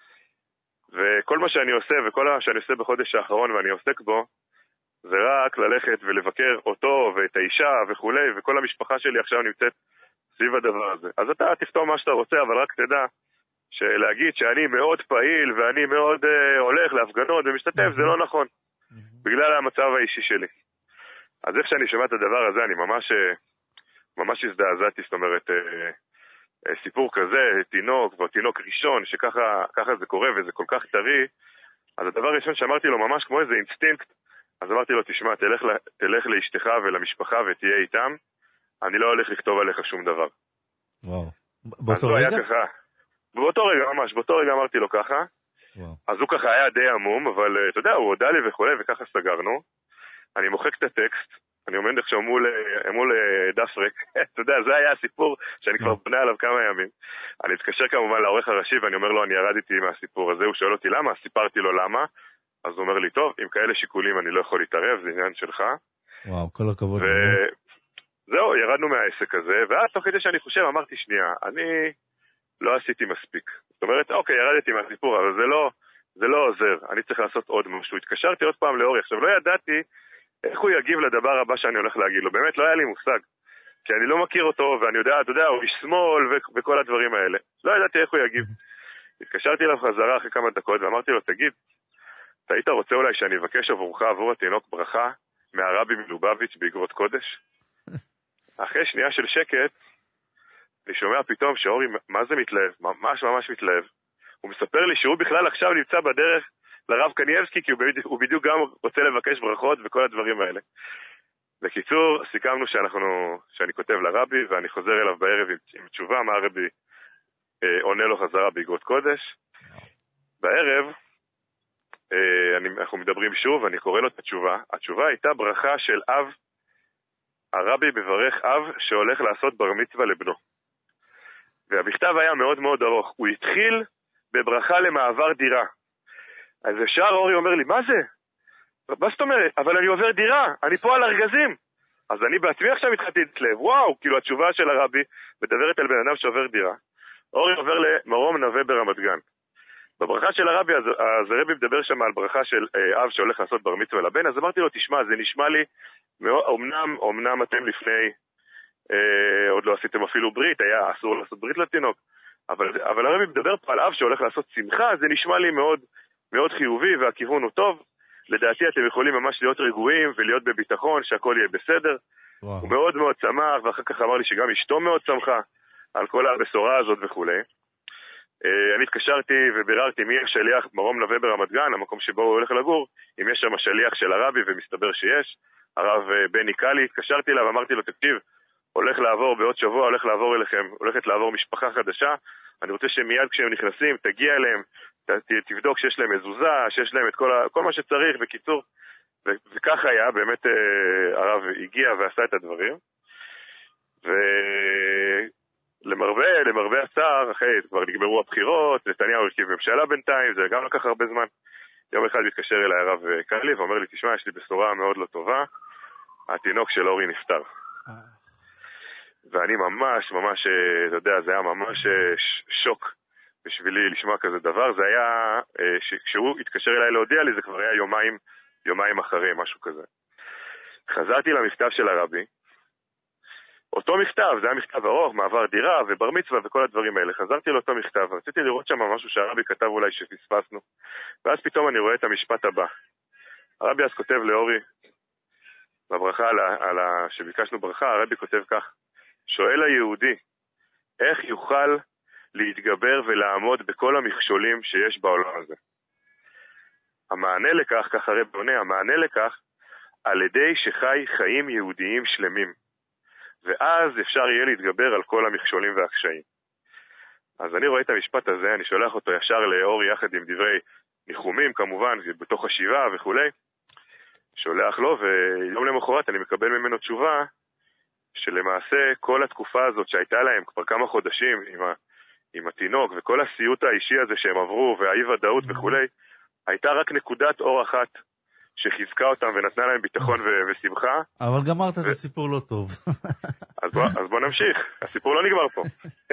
וכל מה שאני עושה וכל מה שאני עושה בחודש האחרון ואני עוסק בו, זה רק ללכת ולבקר אותו ואת האישה וכולי, וכל המשפחה שלי עכשיו נמצאת סביב הדבר הזה. אז אתה תפתור מה שאתה רוצה, אבל רק תדע שלהגיד שאני מאוד פעיל ואני מאוד uh, הולך להפגנות ומשתתף, זה לא נכון, בגלל המצב האישי שלי. אז איך שאני שומע את הדבר הזה, אני ממש, ממש הזדעזעתי, זאת אומרת, סיפור כזה, תינוק, תינוק ראשון, שככה ככה זה קורה וזה כל כך טרי, אז הדבר הראשון שאמרתי לו, ממש כמו איזה אינסטינקט, אז אמרתי לו, תשמע, תלך, תלך לאשתך ולמשפחה ותהיה איתם, אני לא הולך לכתוב עליך שום דבר. וואו. באותו רגע? ככה, באותו רגע, ממש, באותו רגע אמרתי לו ככה, וואו. אז הוא ככה היה די עמום, אבל אתה יודע, הוא הודע לי וכו' וככה סגרנו, אני מוחק את הטקסט, אני עומד עכשיו מול, מול דף ריק, אתה יודע, זה היה הסיפור שאני כבר בונה עליו כמה ימים. אני אתקשר כמובן לעורך הראשי ואני אומר לו, אני ירדתי מהסיפור הזה, הוא שואל אותי למה, סיפרתי לו למה, אז הוא אומר לי, טוב, עם כאלה שיקולים אני לא יכול להתערב, זה עניין שלך. וואו, כל הכבוד. וזהו, ירדנו מהעסק הזה, ואז תוך כדי שאני חושב, אמרתי שנייה, אני לא עשיתי מספיק. זאת אומרת, אוקיי, ירדתי מהסיפור, אבל זה לא, זה לא עוזר, אני צריך לעשות עוד משהו. התקשרתי עוד פעם לאורי, עכשיו לא ידעתי איך הוא יגיב לדבר הבא שאני הולך להגיד לו, באמת לא היה לי מושג, כי אני לא מכיר אותו, ואני יודע, אתה יודע, הוא איש שמאל ו- וכל הדברים האלה. לא ידעתי איך הוא יגיב. התקשרתי אליו חזרה אחרי כמה דקות, ואמרתי לו, תגיד, אתה היית רוצה אולי שאני אבקש עבורך, עבור התינוק ברכה, מהרבי מלובביץ' באגרות קודש? אחרי שנייה של שקט, אני שומע פתאום שאורי, מה זה מתלהב? ממש ממש מתלהב. הוא מספר לי שהוא בכלל עכשיו נמצא בדרך לרב קניאבסקי, כי הוא בדיוק, הוא בדיוק גם רוצה לבקש ברכות וכל הדברים האלה. בקיצור, סיכמנו שאנחנו, שאני כותב לרבי, ואני חוזר אליו בערב עם, עם תשובה, מה הרבי אה, עונה לו חזרה באגרות קודש. בערב, אה, אני, אנחנו מדברים שוב, ואני קורא לו את התשובה. התשובה הייתה ברכה של אב, הרבי בברך אב שהולך לעשות בר מצווה לבנו. והמכתב היה מאוד מאוד ארוך. הוא התחיל בברכה למעבר דירה. אז ישר אורי אומר לי, מה זה? מה זאת אומרת? אבל אני עובר דירה, אני פה על ארגזים. אז אני בעצמי עכשיו התחלתי לב, וואו, כאילו התשובה של הרבי מדברת על בן אדם שעובר דירה. אורי עובר למרום נווה ברמת גן. בברכה של הרבי, אז, אז הרבי מדבר שם על ברכה של אה, אב שהולך לעשות בר מצווה לבן, אז אמרתי לו, תשמע, זה נשמע לי, אומנם, אומנם אתם לפני, אה, עוד לא עשיתם אפילו ברית, היה אסור לעשות ברית לתינוק, אבל, אבל הרבי מדבר פה על אב שהולך לעשות שמחה, זה נשמע לי מאוד, מאוד חיובי, והכיוון הוא טוב. לדעתי אתם יכולים ממש להיות רגועים ולהיות בביטחון שהכל יהיה בסדר. וואו. הוא מאוד מאוד שמח, ואחר כך אמר לי שגם אשתו מאוד שמחה על כל הבשורה הזאת וכו'. אני התקשרתי וביררתי מי השליח מרום נווה ברמת גן, המקום שבו הוא הולך לגור, אם יש שם השליח של הרבי, ומסתבר שיש. הרב בני קלי, התקשרתי אליו ואמרתי לו, תקשיב, הולך לעבור בעוד שבוע, הולך לעבור אליכם, הולכת לעבור משפחה חדשה, אני רוצה שמיד כשהם נכנסים, תגיע אליהם, תבדוק שיש להם מזוזה, שיש להם את כל, ה, כל מה שצריך, בקיצור, ו, וכך היה, באמת אה, הרב הגיע ועשה את הדברים, ולמרבה, למרבה הצער, אחרי, כבר נגמרו הבחירות, נתניהו הרכיב ממשלה בינתיים, זה גם לקח הרבה זמן, יום אחד מתקשר אליי הרב קלי, ואומר לי, תשמע, יש לי בשורה מאוד לא טובה, התינוק של אורי נפטר. ואני ממש, ממש, אתה יודע, זה היה ממש שוק בשבילי לשמוע כזה דבר. זה היה, כשהוא התקשר אליי להודיע לי, זה כבר היה יומיים, יומיים אחרי, משהו כזה. חזרתי למכתב של הרבי, אותו מכתב, זה היה מכתב ארוך, מעבר דירה ובר מצווה וכל הדברים האלה. חזרתי לאותו מכתב, רציתי לראות שם משהו שהרבי כתב אולי שפספסנו, ואז פתאום אני רואה את המשפט הבא. הרבי אז כותב לאורי, בברכה על ה, על ה, שביקשנו ברכה, הרבי כותב כך, שואל היהודי, איך יוכל להתגבר ולעמוד בכל המכשולים שיש בעולם הזה? המענה לכך, כך הרב עונה, המענה לכך, על ידי שחי חיים יהודיים שלמים. ואז אפשר יהיה להתגבר על כל המכשולים והקשיים. אז אני רואה את המשפט הזה, אני שולח אותו ישר לאורי יחד עם דברי ניחומים, כמובן, בתוך השבעה וכו'. שולח לו, ויום למחרת אני מקבל ממנו תשובה, שלמעשה כל התקופה הזאת שהייתה להם כבר כמה חודשים עם, ה, עם התינוק וכל הסיוט האישי הזה שהם עברו והאי ודאות וכו', הייתה רק נקודת אור אחת שחיזקה אותם ונתנה להם ביטחון ו- ושמחה. אבל גמרת ו... את הסיפור לא טוב. אז בוא, אז בוא נמשיך, הסיפור לא נגמר פה.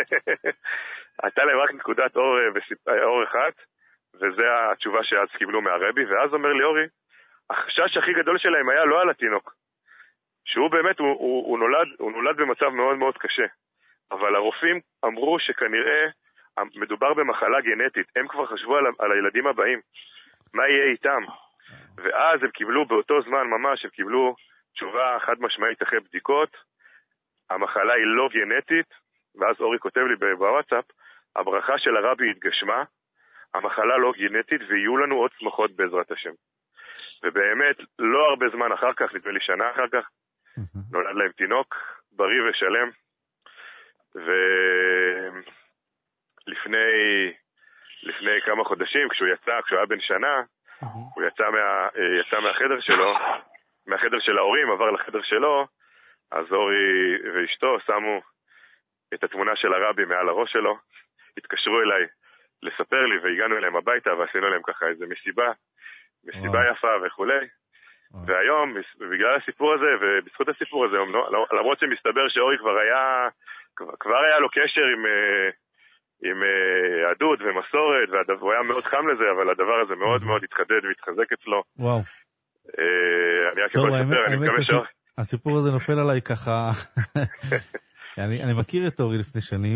הייתה להם רק נקודת אור, וסיפ... אור אחת, וזה התשובה שאז קיבלו מהרבי, ואז אומר לי אורי, החשש הכי גדול שלהם היה לא על התינוק, שהוא באמת, הוא, הוא, הוא, נולד, הוא נולד במצב מאוד מאוד קשה, אבל הרופאים אמרו שכנראה מדובר במחלה גנטית, הם כבר חשבו על, על הילדים הבאים, מה יהיה איתם, ואז הם קיבלו באותו זמן ממש, הם קיבלו תשובה חד משמעית אחרי בדיקות, המחלה היא לא גנטית, ואז אורי כותב לי בוואטסאפ, הברכה של הרבי התגשמה, המחלה לא גנטית, ויהיו לנו עוד צמחות בעזרת השם. ובאמת, לא הרבה זמן אחר כך, נדמה לי שנה אחר כך, נולד להם תינוק, בריא ושלם, ולפני לפני כמה חודשים, כשהוא יצא, כשהוא היה בן שנה, הוא יצא, מה, יצא מהחדר שלו, מהחדר של ההורים, עבר לחדר שלו, אז אורי ואשתו שמו את התמונה של הרבי מעל הראש שלו, התקשרו אליי לספר לי, והגענו אליהם הביתה, ועשינו להם ככה איזה מסיבה, מסיבה יפה וכולי. והיום, בגלל הסיפור הזה, ובזכות הסיפור הזה, למרות שמסתבר שאורי כבר היה, כבר היה לו קשר עם, עם יהדות ומסורת, והוא היה מאוד חם לזה, אבל הדבר הזה מאוד מאוד התחדד והתחזק אצלו. וואו. אני רק יכול לספר, אני מקווה שאורי. הסיפור הזה נופל עליי ככה, אני מכיר את אורי לפני שנים,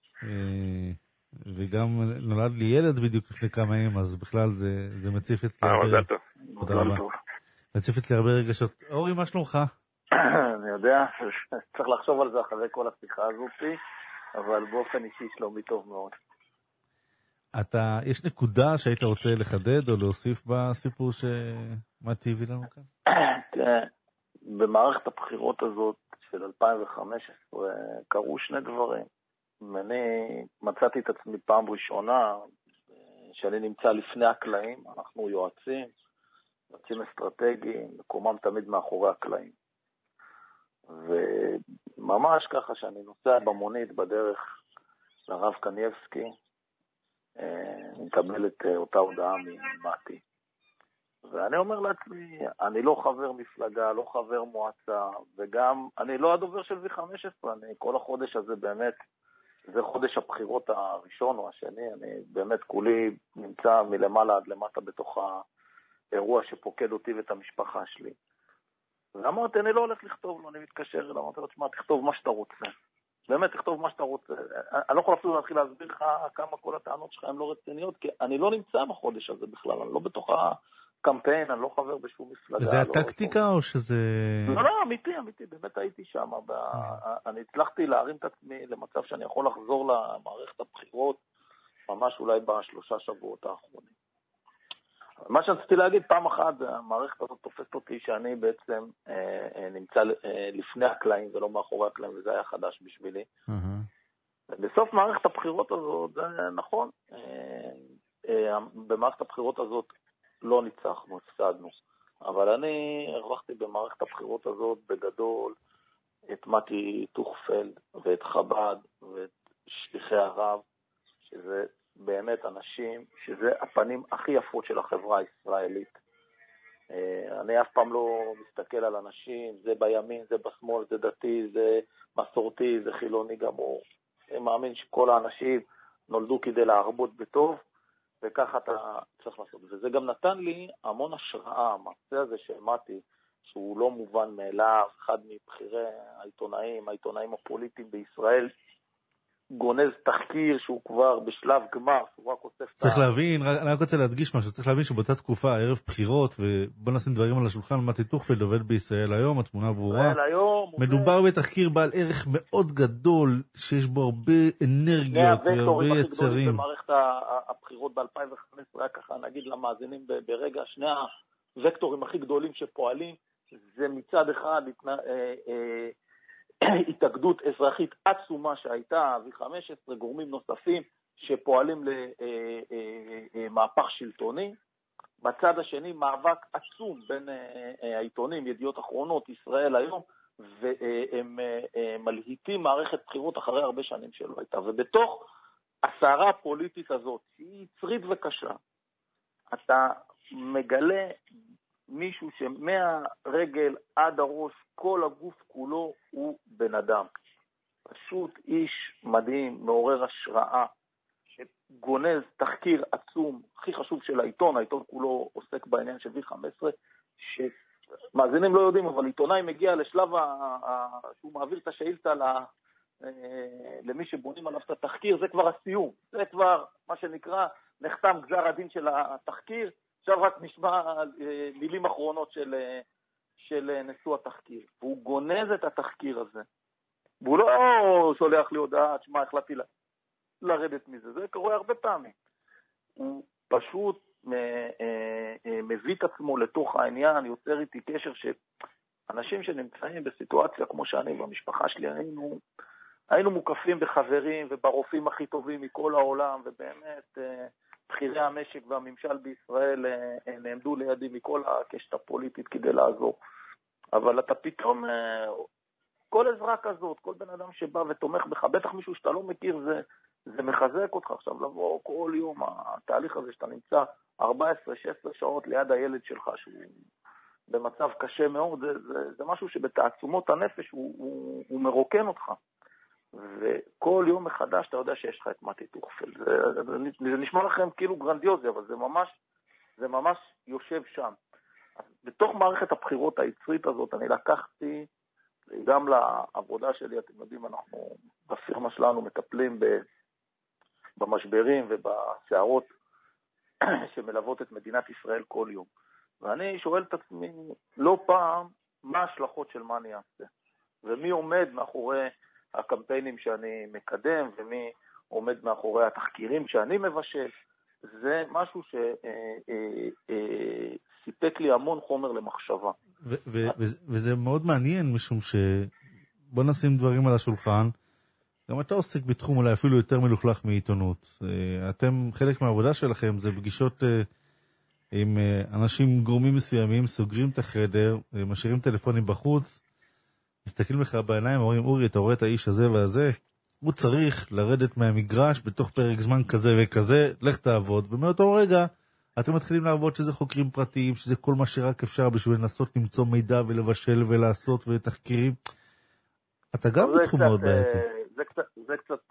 וגם נולד לי ילד בדיוק לפני כמה ימים, אז בכלל זה מציף אצלי. אה, מזל טוב. תודה רבה. מציף אצלי הרבה רגשות. אורי, מה שלומך? אני יודע, צריך לחשוב על זה אחרי כל השיחה הזאת. אבל באופן אישי שלומי טוב מאוד. אתה, יש נקודה שהיית רוצה לחדד או להוסיף בסיפור שמתי הביא לנו כאן? תראה, במערכת הבחירות הזאת של אלפיים וחמש עשרה קרו שני דברים. אני מצאתי את עצמי פעם ראשונה שאני נמצא לפני הקלעים, אנחנו יועצים, יועצים אסטרטגיים, מקומם תמיד מאחורי הקלעים. וממש ככה שאני נוסע במונית בדרך לרב קניבסקי, אני מקבל את אותה הודעה ממתי. ואני אומר לעצמי, אני לא חבר מפלגה, לא חבר מועצה, וגם אני לא הדובר של וי חמש עשרה, אני כל החודש הזה באמת, זה חודש הבחירות הראשון או השני, אני באמת כולי נמצא מלמעלה עד למטה בתוך האירוע שפוקד אותי ואת המשפחה שלי. ואמרתי, אני לא הולך לכתוב לו, אני מתקשר אליו, אמרתי לו, תשמע, תכתוב מה שאתה רוצה. באמת, תכתוב מה שאתה רוצה. אני לא יכול אפילו להתחיל להסביר לך כמה כל הטענות שלך הן לא רציניות, כי אני לא נמצא בחודש הזה בכלל, אני לא בתוך הקמפיין, אני לא חבר בשום מפלגה. וזה הטקטיקה או שזה... לא, לא, אמיתי, אמיתי, באמת הייתי שם. אני הצלחתי להרים את עצמי למצב שאני יכול לחזור למערכת הבחירות, ממש אולי בשלושה שבועות האחרונים. מה שרציתי להגיד, פעם אחת, המערכת הזאת תופסת אותי שאני בעצם אה, אה, נמצא אה, לפני הקלעים ולא מאחורי הקלעים, וזה היה חדש בשבילי. Mm-hmm. בסוף מערכת הבחירות הזאת, זה נכון, אה, אה, במערכת הבחירות הזאת לא ניצחנו, הפסדנו. אבל אני הרווחתי במערכת הבחירות הזאת בגדול את מתי טוכפלד ואת חב"ד ואת שליחי הרב, שזה... באמת אנשים שזה הפנים הכי יפות של החברה הישראלית. אני אף פעם לא מסתכל על אנשים, זה בימין, זה בשמאל, זה דתי, זה מסורתי, זה חילוני גמור. אני מאמין שכל האנשים נולדו כדי להרבות בטוב, וככה אתה צריך לעשות. וזה גם נתן לי המון השראה, המעשה הזה שמעתי, שהוא לא מובן מאליו, אחד מבחירי העיתונאים, העיתונאים הפוליטיים בישראל, גונז תחקיר שהוא כבר בשלב גמר, שהוא רק אוסף... צריך להבין, אני רק רוצה להדגיש משהו, צריך להבין שבאותה תקופה, ערב בחירות, ובוא נשים דברים על השולחן, מתי טוכפלד עובד בישראל היום, התמונה ברורה. מדובר בתחקיר בעל ערך מאוד גדול, שיש בו הרבה אנרגיות והרבה יצרים. במערכת הבחירות ב-אלפיים וחמש עשרה, ככה נגיד למאזינים ברגע, שני הוקטורים הכי גדולים שפועלים, זה מצד אחד התאגדות אזרחית עצומה שהייתה, וי חמש עשרה, גורמים נוספים שפועלים למהפך שלטוני. בצד השני מאבק עצום בין העיתונים, ידיעות אחרונות, ישראל היום, והם מלהיטים מערכת בחירות אחרי הרבה שנים שלא הייתה. ובתוך הסערה הפוליטית הזאת, שהיא יצרית וקשה, אתה מגלה מישהו שמהרגל עד הראש, כל הגוף כולו הוא בן אדם. פשוט איש מדהים, מעורר השראה, שגונז תחקיר עצום, הכי חשוב של העיתון, העיתון כולו עוסק בעניין של וי חמש עשרה, שמאזינים לא יודעים, אבל עיתונאי מגיע לשלב ה... שהוא מעביר את השאילתה ל... למי שבונים עליו את התחקיר, זה כבר הסיום, זה כבר מה שנקרא, נחתם גזר הדין של התחקיר, עכשיו רק נשמע מילים אחרונות של, של נשוא התחקיר. והוא גונז את התחקיר הזה. והוא לא שולח לי הודעה, שמה, החלטתי לה, לרדת מזה. זה קורה הרבה פעמים. הוא פשוט מביא את עצמו לתוך העניין, יוצר איתי קשר שאנשים שנמצאים בסיטואציה כמו שאני במשפחה שלי, היינו, היינו מוקפים בחברים וברופאים הכי טובים מכל העולם, ובאמת... בחירי המשק והממשל בישראל נעמדו לידי מכל הקשת הפוליטית כדי לעזור. אבל אתה פתאום, כל עזרה כזאת, כל בן אדם שבא ותומך בך, בטח מישהו שאתה לא מכיר, זה, זה מחזק אותך עכשיו לבוא כל יום, התהליך הזה שאתה נמצא ארבע עשרה שש עשרה שעות ליד הילד שלך, שהוא במצב קשה מאוד, זה, זה, זה משהו שבתעצומות הנפש הוא, הוא, הוא מרוקן אותך. וכל יום מחדש אתה יודע שיש לך את מתי טוכפלד. זה, זה, זה נשמע לכם כאילו גרנדיוזי, אבל זה ממש, זה ממש יושב שם. בתוך מערכת הבחירות היצרית הזאת, אני לקחתי גם לעבודה שלי, אתם יודעים, אנחנו בפירמה שלנו מטפלים במשברים ובסערות שמלוות את מדינת ישראל כל יום. ואני שואל את עצמי לא פעם מה ההשלכות של מה אני אעשה. ומי עומד מאחורי הקמפיינים שאני מקדם ומי עומד מאחורי התחקירים שאני מבשל. זה משהו שסיפק לי המון חומר למחשבה. וזה מאוד מעניין, משום שבוא נשים דברים על השולחן. גם אתה עוסק בתחום אולי אפילו יותר מלוכלך מעיתונות. אתם, חלק מהעבודה שלכם זה פגישות עם אנשים גורמים מסוימים, סוגרים את החדר, משאירים טלפונים בחוץ, מסתכלים לך בעיניים, אומרים, אורי, אתה רואה את האיש הזה והזה? הוא צריך לרדת מהמגרש בתוך פרק זמן כזה וכזה, לך תעבוד, ומאותו רגע אתם מתחילים לעבוד שזה חוקרים פרטיים, שזה כל מה שרק אפשר בשביל לנסות למצוא מידע ולבשל ולעשות ותחקירים. אתה גם בתחום מאוד בעייתי. זה קצת, זה קצת,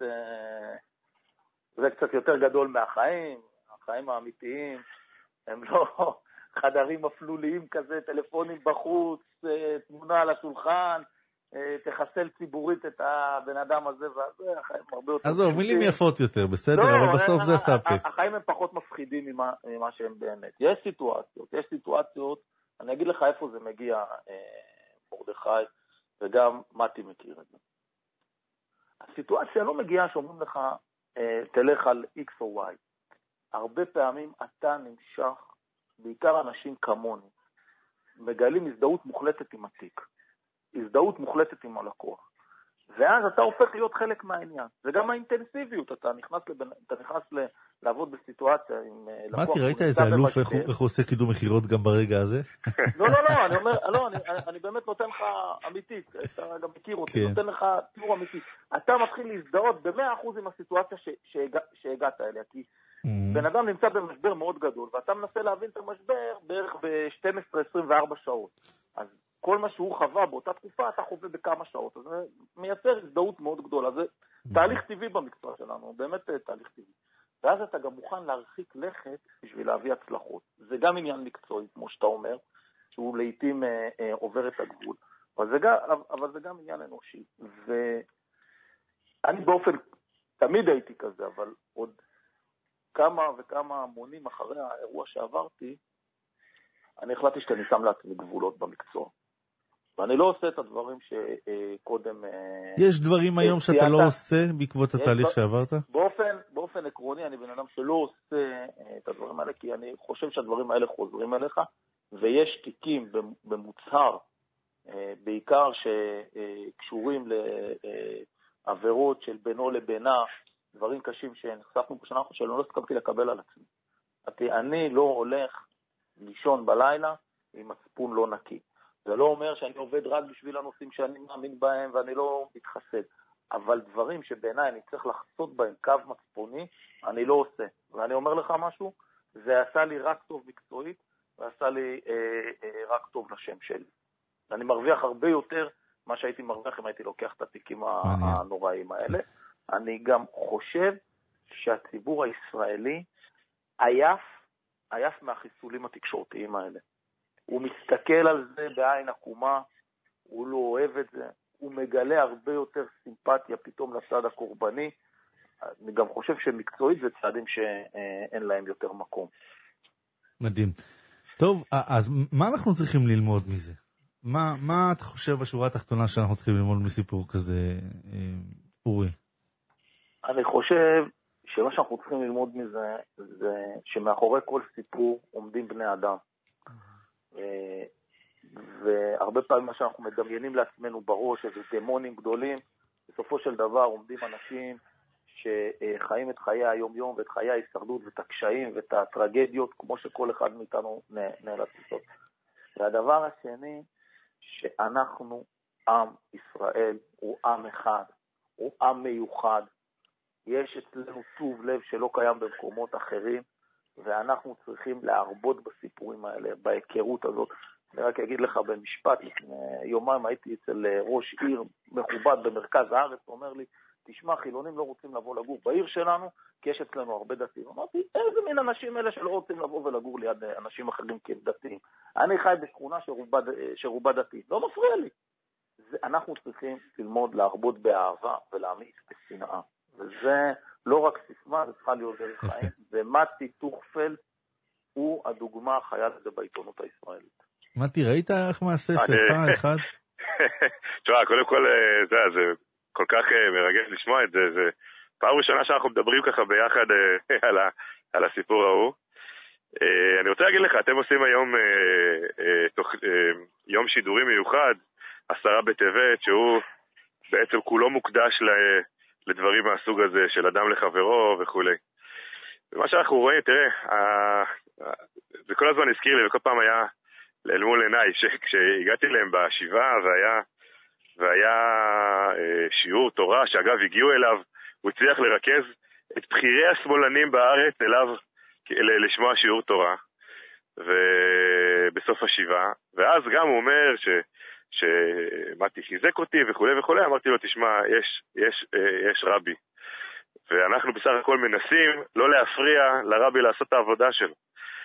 זה קצת יותר גדול מהחיים, החיים האמיתיים, הם לא חדרים אפלוליים כזה, טלפונים בחוץ, תמונה על השולחן, תחסל ציבורית את הבן אדם הזה והזה, החיים הרבה יותר... אז זהו, מילים יפות יותר, בסדר, אבל בסוף זה הסאבטקסט. החיים הם פחות מפחידים ממה שהם באמת. יש סיטואציות, יש סיטואציות, אני אגיד לך איפה זה מגיע, מרדכי, וגם מתי מכיר את זה. הסיטואציה לא מגיעה שאומרים לך, תלך על X או Y. הרבה פעמים אתה נמשך, בעיקר אנשים כמוני, מגלים הזדהות מוחלטת עם התיק. הזדהות מוחלטת עם הלקוח. ואז אתה הופך להיות חלק מהעניין. זה גם האינטנסיביות, אתה נכנס, לבנ... אתה נכנס ל... לעבוד בסיטואציה עם לקוח. מה, תראית איזה אלוף, איך, איך הוא עושה קידום מחירות גם ברגע הזה? לא, לא, לא, אני אומר, לא, אני, אני באמת נותן לך אמיתית, אתה גם מכיר אותי, כן. נותן לך תיאור אמיתי. אתה מתחיל להזדהות ב-מאה אחוז עם הסיטואציה ש... שהגע... שהגעת אליה, כי mm-hmm. בן אדם נמצא במשבר מאוד גדול, ואתה מנסה להבין את המשבר בערך ב-שתים עשרה עשרים וארבע שעות. אז כל מה שהוא חווה באותה תקופה, אתה חווה בכמה שעות. אז זה מייצר הזדהות מאוד גדולה. זה תהליך טבעי במקצוע שלנו, באמת תהליך טבעי. ואז אתה גם מוכן להרחיק לכת בשביל להביא הצלחות. זה גם עניין מקצועי, כמו שאתה אומר, שהוא לעתים אה, אה, עובר את הגבול. אבל זה, גם, אבל זה גם עניין אנושי. ואני באופן, תמיד הייתי כזה, אבל עוד כמה וכמה המונים אחרי האירוע שעברתי, אני החלטתי שאני שם לעצמי גבולות במקצוע. ואני לא עושה את הדברים שקודם... יש דברים היום שאתה לא עושה בעקבות התהליך שעברת? באופן, באופן עקרוני, אני בן אדם שלא עושה את הדברים האלה, כי אני חושב שהדברים האלה חוזרים אליך, ויש תיקים במוצהר, בעיקר שקשורים לעבירות של בינו לבינה, דברים קשים שנחשפנו בשנה אחת, שלא לא הסכמתי לקבל על עצמי. אני לא הולך לישון בלילה עם מצפון לא נקי. זה לא אומר שאני עובד רק בשביל הנושאים שאני מאמין בהם ואני לא מתחסד. אבל דברים שבעיניי אני צריך לחצות בהם קו מצפוני, אני לא עושה. ואני אומר לך משהו, זה עשה לי רק טוב מקצועית, ועשה לי אה, אה, רק טוב לשם שלי. אני מרוויח הרבה יותר מה שהייתי מרוויח אם הייתי לוקח את התיקים הנוראים האלה. אני גם חושב שהציבור הישראלי עייף, עייף מהחיסולים התקשורתיים האלה. הוא מסתכל על זה בעין עקומה, הוא לא אוהב את זה, הוא מגלה הרבה יותר סימפתיה פתאום לצד הקורבני. אני גם חושב שמקצועית זה צעדים שאין להם יותר מקום. מדהים. טוב, אז מה אנחנו צריכים ללמוד מזה? מה, מה אתה חושב בשורה התחתונה שאנחנו צריכים ללמוד מסיפור כזה, אורי? אני חושב שמה שאנחנו צריכים ללמוד מזה, זה שמאחורי כל סיפור עומדים בני אדם. והרבה פעמים מה שאנחנו מדמיינים לעצמנו בראש, איזה דמונים גדולים, בסופו של דבר עומדים אנשים שחיים את חיי היום-יום ואת חיי ההישרדות ואת הקשיים ואת הטרגדיות, כמו שכל אחד מאיתנו נאלץ לעשות. והדבר השני, שאנחנו, עם ישראל, הוא עם אחד, הוא עם מיוחד. יש אצלנו טוב לב שלא קיים במקומות אחרים, ואנחנו צריכים להרבות בסיפורים האלה, בהיכרות הזאת. אני רק אגיד לך במשפט, יומיים הייתי אצל ראש עיר מכובד במרכז הארץ, הוא אומר לי, תשמע, חילונים לא רוצים לבוא לגור בעיר שלנו, כי יש אצלנו הרבה דתיים. אמרתי, איזה מין אנשים אלה שלא רוצים לבוא ולגור ליד אנשים אחרים כדתיים? אני חי בשכונה שרובה, שרובה דתית, לא מפריע לי. זה, אנחנו צריכים ללמוד להרבות באהבה ולהעמיס בשנאה. וזה לא רק סיסמה, זה צריכה להיות דרך חיים. ומתי טוכפלד הוא הדוגמה החיה לזה בעיתונות הישראלית. מתי, ראית איך מעשה שלך אחד? תשמע, קודם כל, זה, זה, כל כך מרגש לשמוע את זה. זה פעם ראשונה שאנחנו מדברים ככה ביחד על, ה, על הסיפור ההוא. אני רוצה להגיד לך, אתם עושים היום תוך, יום שידורי מיוחד, עשרה בטבת, שהוא בעצם כולו מוקדש לדברים מהסוג הזה, של אדם לחברו וכו'. ומה שאנחנו רואים, תראה, זה כל הזמן הזכיר לי, וכל פעם היה אל מול עיניי, כשהגעתי להם בשבעה, והיה, והיה שיעור תורה, שאגב הגיעו אליו, הוא הצליח לרכז את בחירי השמאלנים בארץ אליו, לשמוע שיעור תורה, ובסוף השבעה, ואז גם הוא אומר ש... שמתי חיזק אותי וכו' וכו', אמרתי לו, תשמע, יש, יש, יש רבי, ואנחנו בסך הכל מנסים לא להפריע לרבי לעשות את העבודה שלו.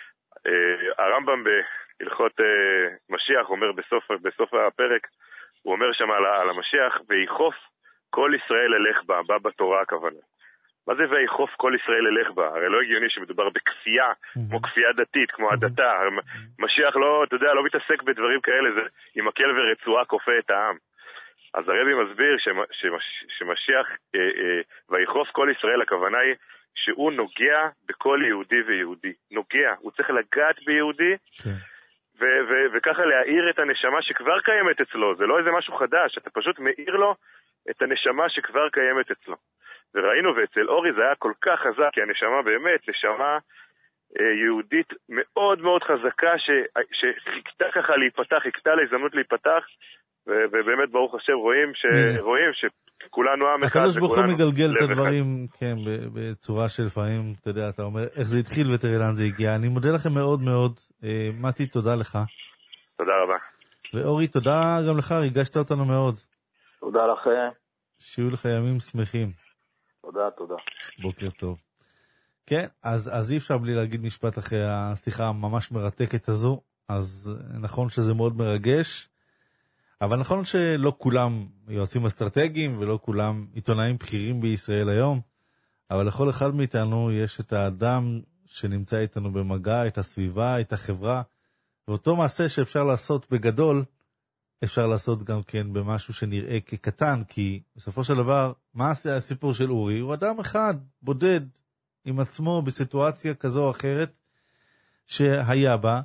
הרמב"ם בהלכות משיח אומר בסוף, בסוף הפרק, הוא אומר שם על, על המשיח, ויחוף כל ישראל אלך בה, בא בתורה הכוונה. מה זה ויחוף כל ישראל אלך בה? הרי לא הגיוני שמדובר בכפייה, כמו כפייה דתית, כמו הדתה. משיח לא, אתה יודע, לא מתעסק בדברים כאלה, זה עם מקל ורצועה כופה את העם. אז הרבי מסביר שמשיח ויחוף כל ישראל, הכוונה היא שהוא נוגע בכל יהודי ויהודי. נוגע, הוא צריך לגעת ביהודי, וככה להאיר את הנשמה שכבר קיימת אצלו. זה לא איזה משהו חדש, אתה פשוט מאיר לו את הנשמה שכבר קיימת אצלו. וראינו, ואצל אורי זה היה כל כך חזק, כי הנשמה באמת, נשמה יהודית מאוד מאוד חזקה, שחיכתה ככה להיפתח, חיכתה להזדמנות להיפתח, ובאמת ברוך השם רואים, רואים שכולנו עם אחד. הקדוש ברוך הוא מגלגל את הדברים, כן, בצורה שלפעמים, אתה יודע, אתה אומר, איך זה התחיל ותראה לאן זה הגיע. אני מודה לכם מאוד מאוד. מתי, תודה לך. תודה רבה. ואורי, תודה גם לך, ריגשת אותנו מאוד. תודה לכם. שיהיו לך ימים שמחים. תודה, תודה. בוקר טוב. כן, אז, אז אי אפשר בלי להגיד משפט אחרי השיחה הממש מרתקת הזו. אז נכון שזה מאוד מרגש, אבל נכון שלא כולם יועצים אסטרטגיים ולא כולם עיתונאים בכירים בישראל היום, אבל לכל אחד מאיתנו יש את האדם שנמצא איתנו במגע, את הסביבה, את החברה, ואותו מעשה שאפשר לעשות בגדול, אפשר לעשות גם כן במשהו שנראה כקטן, כי בסופו של דבר, מה עשה הסיפור של אורי? הוא אדם אחד, בודד, עם עצמו בסיטואציה כזו או אחרת, שהיה בה,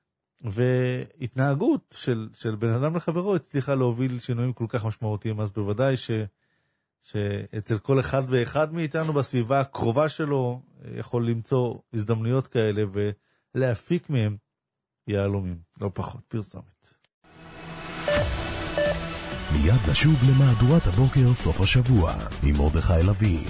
והתנהגות של, של בן אדם לחברו הצליחה להוביל שינויים כל כך משמעותיים, אז בוודאי ש, שאצל כל אחד ואחד מאיתנו בסביבה הקרובה שלו, יכול למצוא הזדמנויות כאלה, ולהפיק מהם יהלומים, לא פחות, פרסומת. מיד נשוב למהדורת הבוקר סוף השבוע עם מרדכי לוי.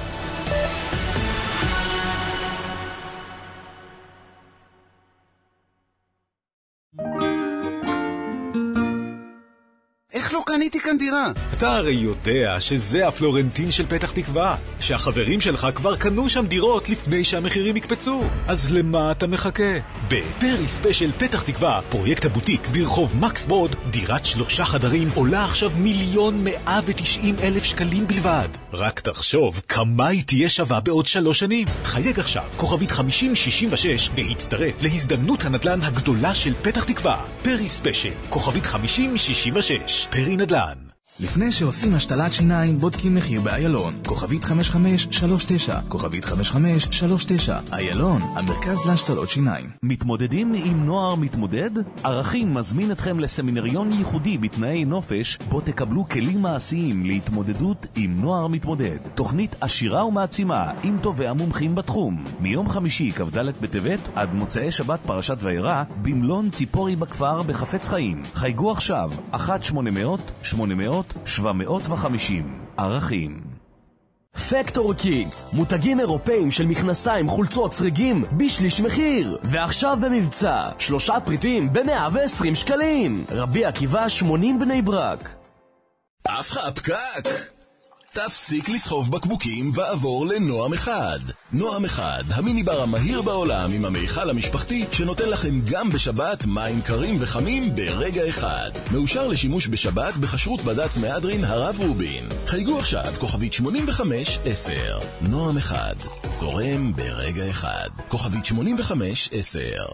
איך לא קניתי כאן דירה? אתה הרי יודע שזה הפלורנטין של פתח תקווה, שהחברים שלך כבר קנו שם דירות לפני שהמחירים יקפצו. אז למה אתה מחכה? בפרי ספיישל פתח תקווה, פרויקט הבוטיק ברחוב מקס ברוד, דירת שלושה חדרים עולה עכשיו מיליון מאה ותשעים אלף שקלים בלבד. רק תחשוב כמה היא תהיה שווה בעוד שלוש שנים. חייג עכשיו, כוכבית חמישים שישים ושש, והצטרף להזדמנות הנדל"ן הגדולה של פתח תקווה. פרי ספיישל, כוכבית חמישים שישים ושש. פרי נדל"ן. לפני שעושים השתלת שיניים, בודקים מחיר באיילון. כוכבית חמש חמש שלוש תשע, כוכבית חמש חמש שלוש תשע. איילון, המרכז להשתלות שיניים. מתמודדים עם נוער מתמודד? ערכים מזמין אתכם לסמינריון ייחודי בתנאי נופש, בו תקבלו כלים מעשיים להתמודדות עם נוער מתמודד. תוכנית עשירה ומעצימה עם טובי המומחים בתחום. מיום חמישי כ"ד בטבת עד מוצאי שבת פרשת וירא, במלון ציפורי בכפר בחפץ חיים. חייגו עכשיו אחת שמונה מאות שמונה מאות שבע מאות וחמישים. ערכים. פקטור קידס, מותגים אירופאים של מכנסיים, חולצות, סריגים בשליש מחיר, ועכשיו במבצע שלושה פריטים ב-מאה ועשרים שקלים. רבי עקיבא שמונים בני ברק. אף לך פקק, תפסיק לסחוב בקבוקים ועבור לנועם אחד. נועם אחד, המיניבר המהיר בעולם עם המיכל המשפחתי שנותן לכם גם בשבת מים קרים וחמים ברגע אחד. מאושר לשימוש בשבת בחשרות בד"ץ מהדרין הרב רובין. חייגו עכשיו כוכבית שמונים וחמש עשר. נועם אחד, זורם ברגע אחד. כוכבית שמונים וחמש עשר.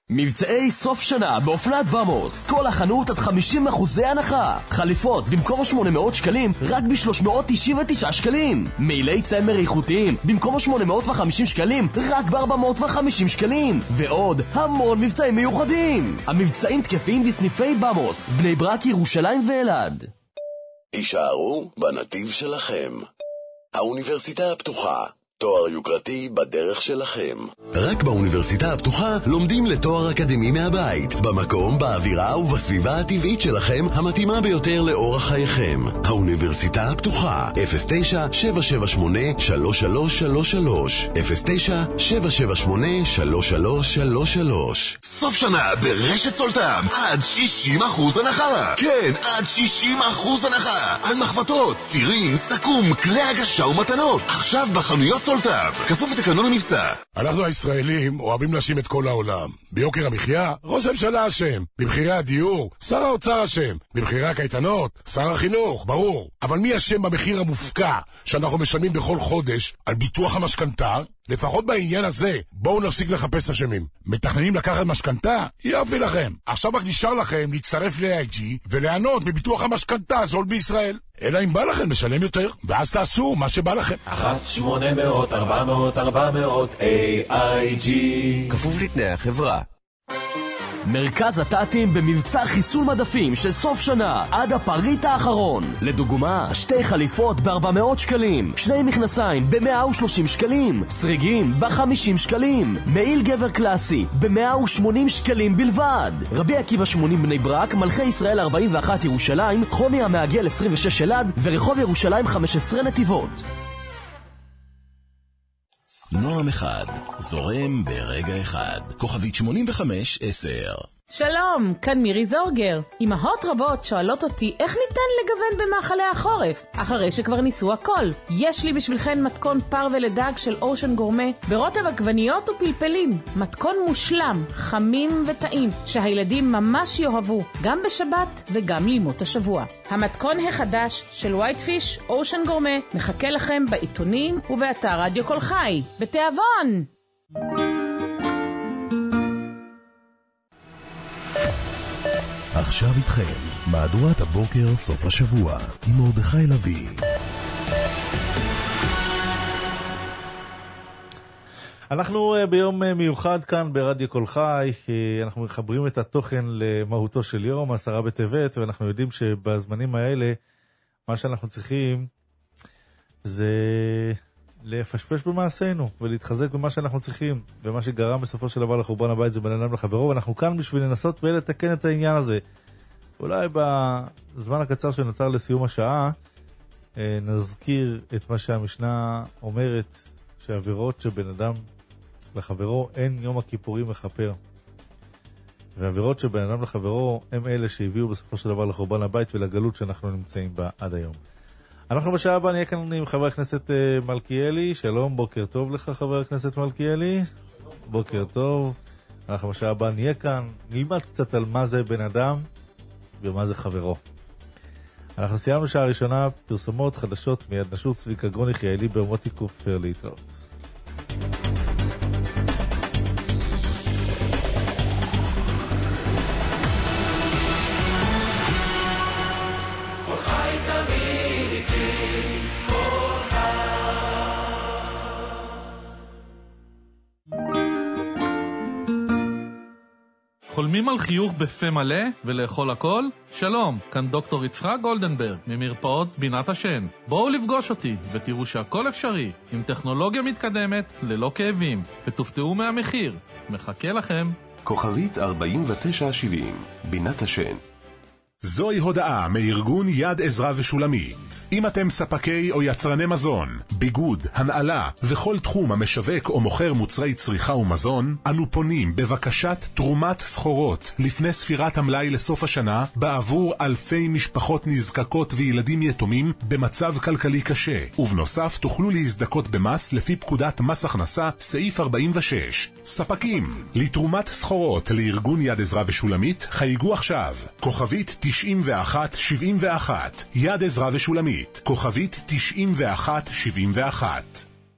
מבצעי סוף שנה באופנת במוס, כל החנות עד חמישים אחוז הנחה. חליפות במקום שמונה מאות שקלים רק ב-שלוש מאות תשעים ותשעה שקלים. מעילי צמר איכותיים במקום שמונה מאות וחמישים שקלים רק ב-ארבע מאות וחמישים שקלים. ועוד המון מבצעים מיוחדים. המבצעים תקפים בסניפי במוס, בני ברק, ירושלים ואלעד. הישארו בנתיב שלכם. האוניברסיטה הפתוחה, תואר יוקרתי בדרך שלכם. רק באוניברסיטה הפתוחה לומדים לתואר אקדמי מהבית, במקום, באווירה ובסביבה הטבעית שלכם, המתאימה ביותר לאורח חייכם. האוניברסיטה הפתוחה, אפס תשע שבע שבע שמונה שלוש שלוש שלוש שלוש, אפס תשע שבע שבע שמונה שלוש שלוש שלוש שלוש. סוף שנה ברשת סולטם, עד שישים אחוז הנחה. כן, עד שישים אחוז הנחה. על מחבטות, צירים, סכו"ם, כלי הגשה ומתנות. עכשיו בחנויות סולטם, כפוף לתקנון המבצע. אנחנו הישראלים אוהבים להאשים את כל העולם. ביוקר המחיה, ראש הממשלה אשם. במחירי הדיור, שר האוצר אשם. במחירי הקייטנות, שר החינוך, ברור. אבל מי אשם במחיר המופקע שאנחנו משלמים בכל חודש על ביטוח המשכנתה? לפחות בעניין הזה, בואו נפסיק לחפש אשמים. מתכננים לקחת משכנתה? יופי לכם. עכשיו רק נשאר לכם להצטרף ל-איי ג'י ולענות בביטוח המשכנתה הזול בישראל. אלא אם בא לכם לשלם יותר, ואז תעשו מה שבא לכם. אחת שמונה מאות ארבע מאות ארבע מאות איי איי ג'י. כפוף לתנאי החברה. מרכז הטאטים במבצע חיסול מדפים של סוף שנה עד הפריט האחרון. לדוגמה, שתי חליפות ב-ארבע מאות שקלים, שני מכנסיים ב-מאה ושלושים שקלים, סריגים ב-חמישים שקלים, מעיל גבר קלאסי ב-מאה ושמונים שקלים בלבד. רבי עקיבא שמונים בני ברק, מלכי ישראל ארבעים ואחת ירושלים, חוני המעגל עשרים ושש אלעד ורחוב ירושלים חמש עשרה נתיבות. נועם אחד, זורם ברגע אחד. כוכבית שמונים וחמש עשר. שלום, כאן מירי זורגר. אמהות רבות שואלות אותי איך ניתן לגוון במאכלי החורף, אחרי שכבר ניסו הכל. יש לי בשבילכן מתכון פר ולדג של אושן גורמה, ברוטב עגבניות ופלפלים. מתכון מושלם, חמים וטעים, שהילדים ממש יאהבו, גם בשבת וגם לימות השבוע. המתכון החדש של ווייטפיש, אושן גורמה, מחכה לכם בעיתונים ובאתר רדיו כל חי. בתיאבון! עכשיו איתכם, מהדורת הבוקר סוף השבוע, עם מרדכי לוי. אנחנו ביום מיוחד כאן ברדיו כל חי, אנחנו מחברים את התוכן למהותו של יום, עשרה בטבת, ואנחנו יודעים שבזמנים האלה, מה שאנחנו צריכים זה לפשפש במעשינו, ולהתחזק במה שאנחנו צריכים, ומה שגרם בסופו של דבר לחורבן הבית זה בין אדם לחברו, ואנחנו כאן בשביל לנסות ולתקן את העניין הזה. אולי בזמן הקצר שנותר לסיום השעה, נזכיר את מה שהמשנה אומרת, שעבירות שבין אדם לחברו אין יום הכיפורים מחפר. ועבירות שבין אדם לחברו הם אלה שהביאו בסופו של דבר לחורבן הבית ולגלות שאנחנו נמצאים בה עד היום. אנחנו בשעה הבאה נהיה כאן עם חבר הכנסת מלכיאלי. שלום, בוקר טוב לך חבר הכנסת מלכיאלי. בוקר טוב. אנחנו בשעה הבאה נהיה כאן, נלמד קצת על מה זה בן אדם ומה זה חברו. אנחנו סיימנו שעה ראשונה, פרסומות חדשות מיד נשוב צביקה גרוניך יעלי במוטי קופר להתראות. חולמים על חיוך בפה מלא ולאכול הכל? שלום, כאן דוקטור יצחק גולדנברג ממרפאות בינת השן. בואו לפגוש אותי ותראו שהכל אפשרי עם טכנולוגיה מתקדמת ללא כאבים, ותופתעו מהמחיר. מחכה לכם. כוכבית ארבעים ותשע שבעים, בינת השן. זוהי הודעה מארגון יד עזרא ושולמית. אם אתם ספקי או יצרני מזון, ביגוד, הנעלה וכל תחום המשווק או מוכר מוצרי צריכה ומזון, אנו פונים בבקשת תרומת סחורות לפני ספירת המלאי לסוף השנה בעבור אלפי משפחות נזקקות וילדים יתומים במצב כלכלי קשה. ובנוסף תוכלו להזדכות במס לפי פקודת מס הכנסה סעיף ארבעים ושש. ספקים לתרומת סחורות לארגון יד עזרא ושולמית חייגו עכשיו. כוכבית תשעים ואחת שבעים ואחת, יד עזרא ושולמית, כוכבית תשעים ואחת שבעים ואחת.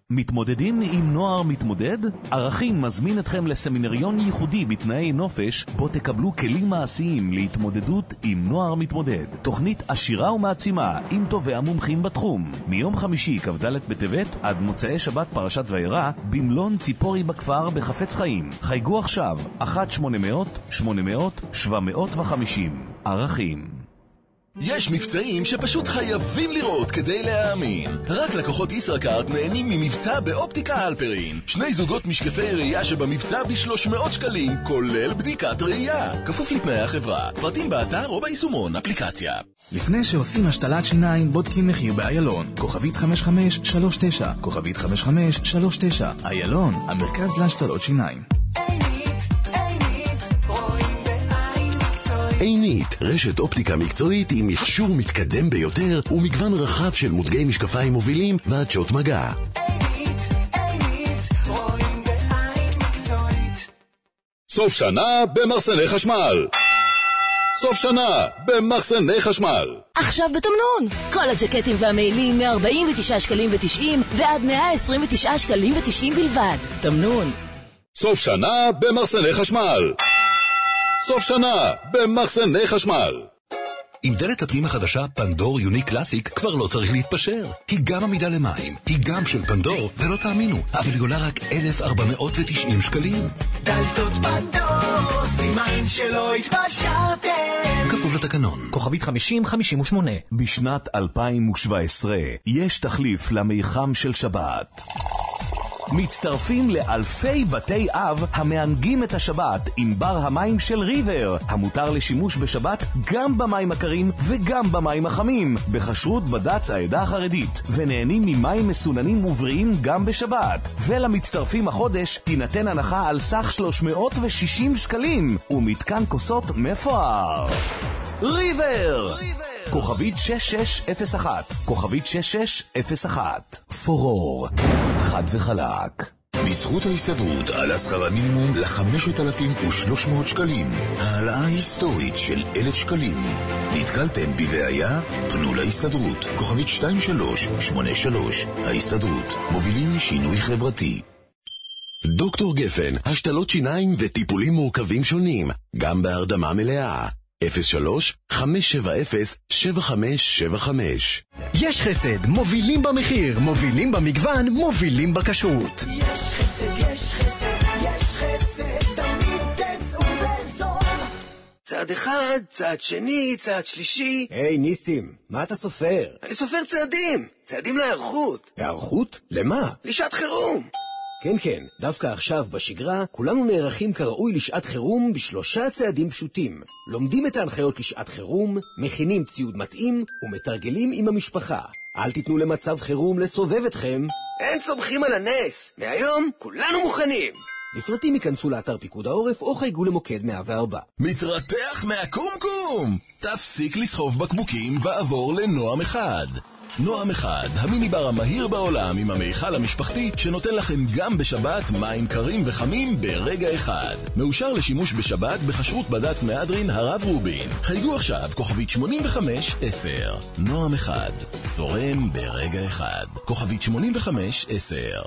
מתמודדים עם נוער מתמודד? ערכים מזמין אתכם לסמינריון ייחודי בתנאי נופש, בו תקבלו כלים מעשיים להתמודדות עם נוער מתמודד. תוכנית עשירה ומעצימה עם טובי המומחים בתחום. מיום חמישי כ"ד בטבת עד מוצאי שבת פרשת וירא במלון ציפורי בכפר בחפץ חיים. חייגו עכשיו אחת שמונה מאות שמונה מאות שבע מאות וחמישים. ערכים. יש מבצעים שפשוט חייבים לראות כדי להאמין. רק לקוחות ישראכרט נהנים ממבצע באופטיקה הלפרין. שני זוגות משקפי ראייה שבמבצע ב-שלוש מאות שקלים, כולל בדיקת ראייה. כפוף לתנאי החברה. פרטים באתר או ביישומון אפליקציה. לפני שעושים השתלת שיניים, בודקים מחיר באיילון. כוכבית חמש חמש שלוש תשע, כוכבית חמש חמש שלוש תשע. איילון, המרכז להשתלות שיניים. עינית, רשת אופטיקה מקצועית עם מכשור מתקדם ביותר ומגוון רחב של מותגי משקפיים מובילים ועדשות מגע. עינית, עינית, רואים בעין מקצועית. סוף שנה במחסני חשמל. סוף שנה במחסני חשמל. עכשיו בתמנון. כל הג'קטים והמעילים מ-ארבעים ותשעה שקלים ותשעים ועד מאה עשרים ותשעה שקלים ותשעים בלבד. תמנון. סוף שנה במחסני חשמל. סוף שנה במחסני חשמל. עם דלת הפנים החדשה פנדור יוניק קלאסיק כבר לא צריך להתפשר. היא גם עמידה למים, היא גם של פנדור, ולא תאמינו, אבל היא עולה רק אלף ארבע מאות ותשעים שקלים. דלתות פנדור, סימן שלא התפשרתם. כפוף לתקנון. כוכבית חמישים חמישים ושמונה. בשנת אלפיים שבע עשרה יש תחליף למיחם של שבת. מצטרפים לאלפי בתי אב המענגים את השבת עם בר המים של ריבר, המותר לשימוש בשבת גם במים הקרים וגם במים החמים, בחשרות בד"ץ העדה החרדית, ונהנים ממים מסוננים ובריאים גם בשבת. ולמצטרפים החודש תינתן הנחה על סך שלוש מאות ושישים שקלים ומתקן כוסות מפואר. ריבר! כוכבית שש שש אפס אחת, כוכבית שש שש אפס אחת. פורור, חד וחלק. בזכות ההסתדרות עלה שכר המינימום ל-חמשת אלפים ושלוש מאות שקלים, העלאה היסטורית של אלף שקלים. נתקלתם בבעיה? פנו להסתדרות, כוכבית שתיים שלוש שמונה שלוש. ההסתדרות, מובילים שינוי חברתי. דוקטור גפן, השתלות שיניים וטיפולים מורכבים שונים, גם בהרדמה מלאה. אפס שלוש חמש שבע אפס שבע חמש שבע חמש. יש חסד, מובילים במחיר, מובילים במגוון, מובילים בכשרות. יש חסד, יש חסד, יש חסד, תמיד תצאו לזול. צעד אחד, צעד שני, צעד שלישי. היי ניסים, מה אתה סופר? אני סופר צעדים, צעדים להיערכות. היערכות? למה? לשעת חירום. כן כן, דווקא עכשיו בשגרה כולנו נערכים כראוי לשעת חירום בשלושה צעדים פשוטים. לומדים את ההנחיות לשעת חירום, מכינים ציוד מתאים ומתרגלים עם המשפחה. אל תיתנו למצב חירום לסובב אתכם. אין סומכים על הנס, מהיום כולנו מוכנים. לפרטים ייכנסו לאתר פיקוד העורף או חייגו למוקד מאה וארבע. מתרתח מהקומקום! תפסיק לסחוב בקבוקים ועבור לנועם אחד. נועם אחד, המיניבר המהיר בעולם עם המיכל המשפחתי שנותן לכם גם בשבת מים קרים וחמים ברגע אחד. מאושר לשימוש בשבת בחשרות בד"ץ מהדרין הרב רובין. חייגו עכשיו כוכבית שמונים וחמש עשר. נועם אחד, זורם ברגע אחד. כוכבית שמונים וחמש עשר.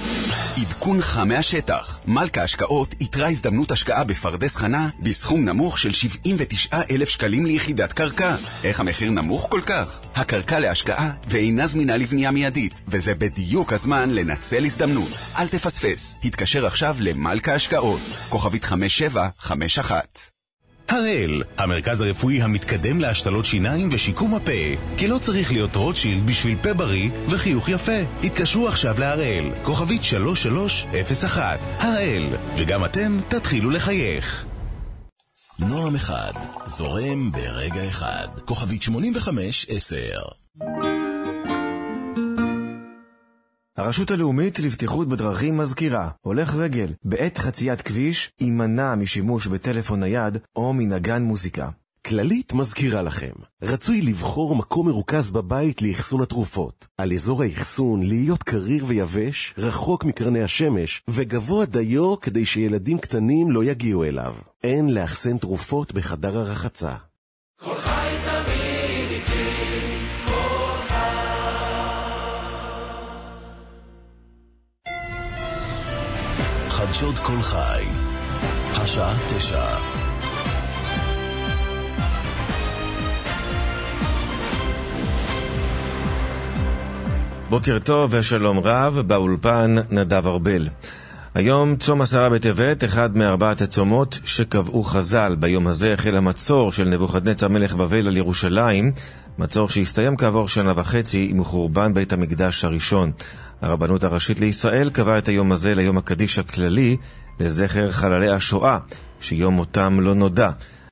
עדכון חם מהשטח. מלכה השקעות יתרה הזדמנות השקעה בפרדס חנה בסכום נמוך של שבעים ותשעה אלף שקלים ליחידת קרקע. איך המחיר נמוך כל כך? הקרקע להשקעה ואינה זמינה לבנייה מיידית, וזה בדיוק הזמן לנצל הזדמנות. אל תפספס. התקשר עכשיו למלכה השקעות. כוכבית חמש שבע חמש אחת. הראל, המרכז הרפואי המתקדם להשתלות שיניים ושיקום הפה, כי לא צריך להיות רוטשילד בשביל פה בריא וחיוך יפה. התקשרו עכשיו להראל, כוכבית שלוש שלוש אפס אחת. הראל, וגם אתם תתחילו לחייך. נועם אחד, זורם ברגע אחד. כוכבית שמונים וחמש עשר. הרשות הלאומית לבטיחות בדרכים מזכירה, הולך רגל בעת חציית כביש יימנע משימוש בטלפון נייד או מנגן מוזיקה. כללית מזכירה לכם, רצוי לבחור מקום מרוכז בבית לאחסון התרופות. על אזור האחסון להיות קריר ויבש, רחוק מקרני השמש וגבוה דיו כדי שילדים קטנים לא יגיעו אליו. אין לאחסן תרופות בחדר הרחצה. כל חי תמיד איתי, כל חי. חדשות כל חי. השעה תשע. בוקר טוב ושלום רב, באולפן נדב ארבל. היום צום עשרה בטבת, אחד מארבעת הצומות שקבעו חז"ל. ביום הזה החל המצור של נבוכדנצר מלך בבל על ירושלים, מצור שהסתיים כעבור שנה וחצי עם חורבן בית המקדש הראשון. הרבנות הראשית לישראל קבעה את היום הזה ליום הקדיש הכללי לזכר חללי השואה, שיום מותם לא נודע.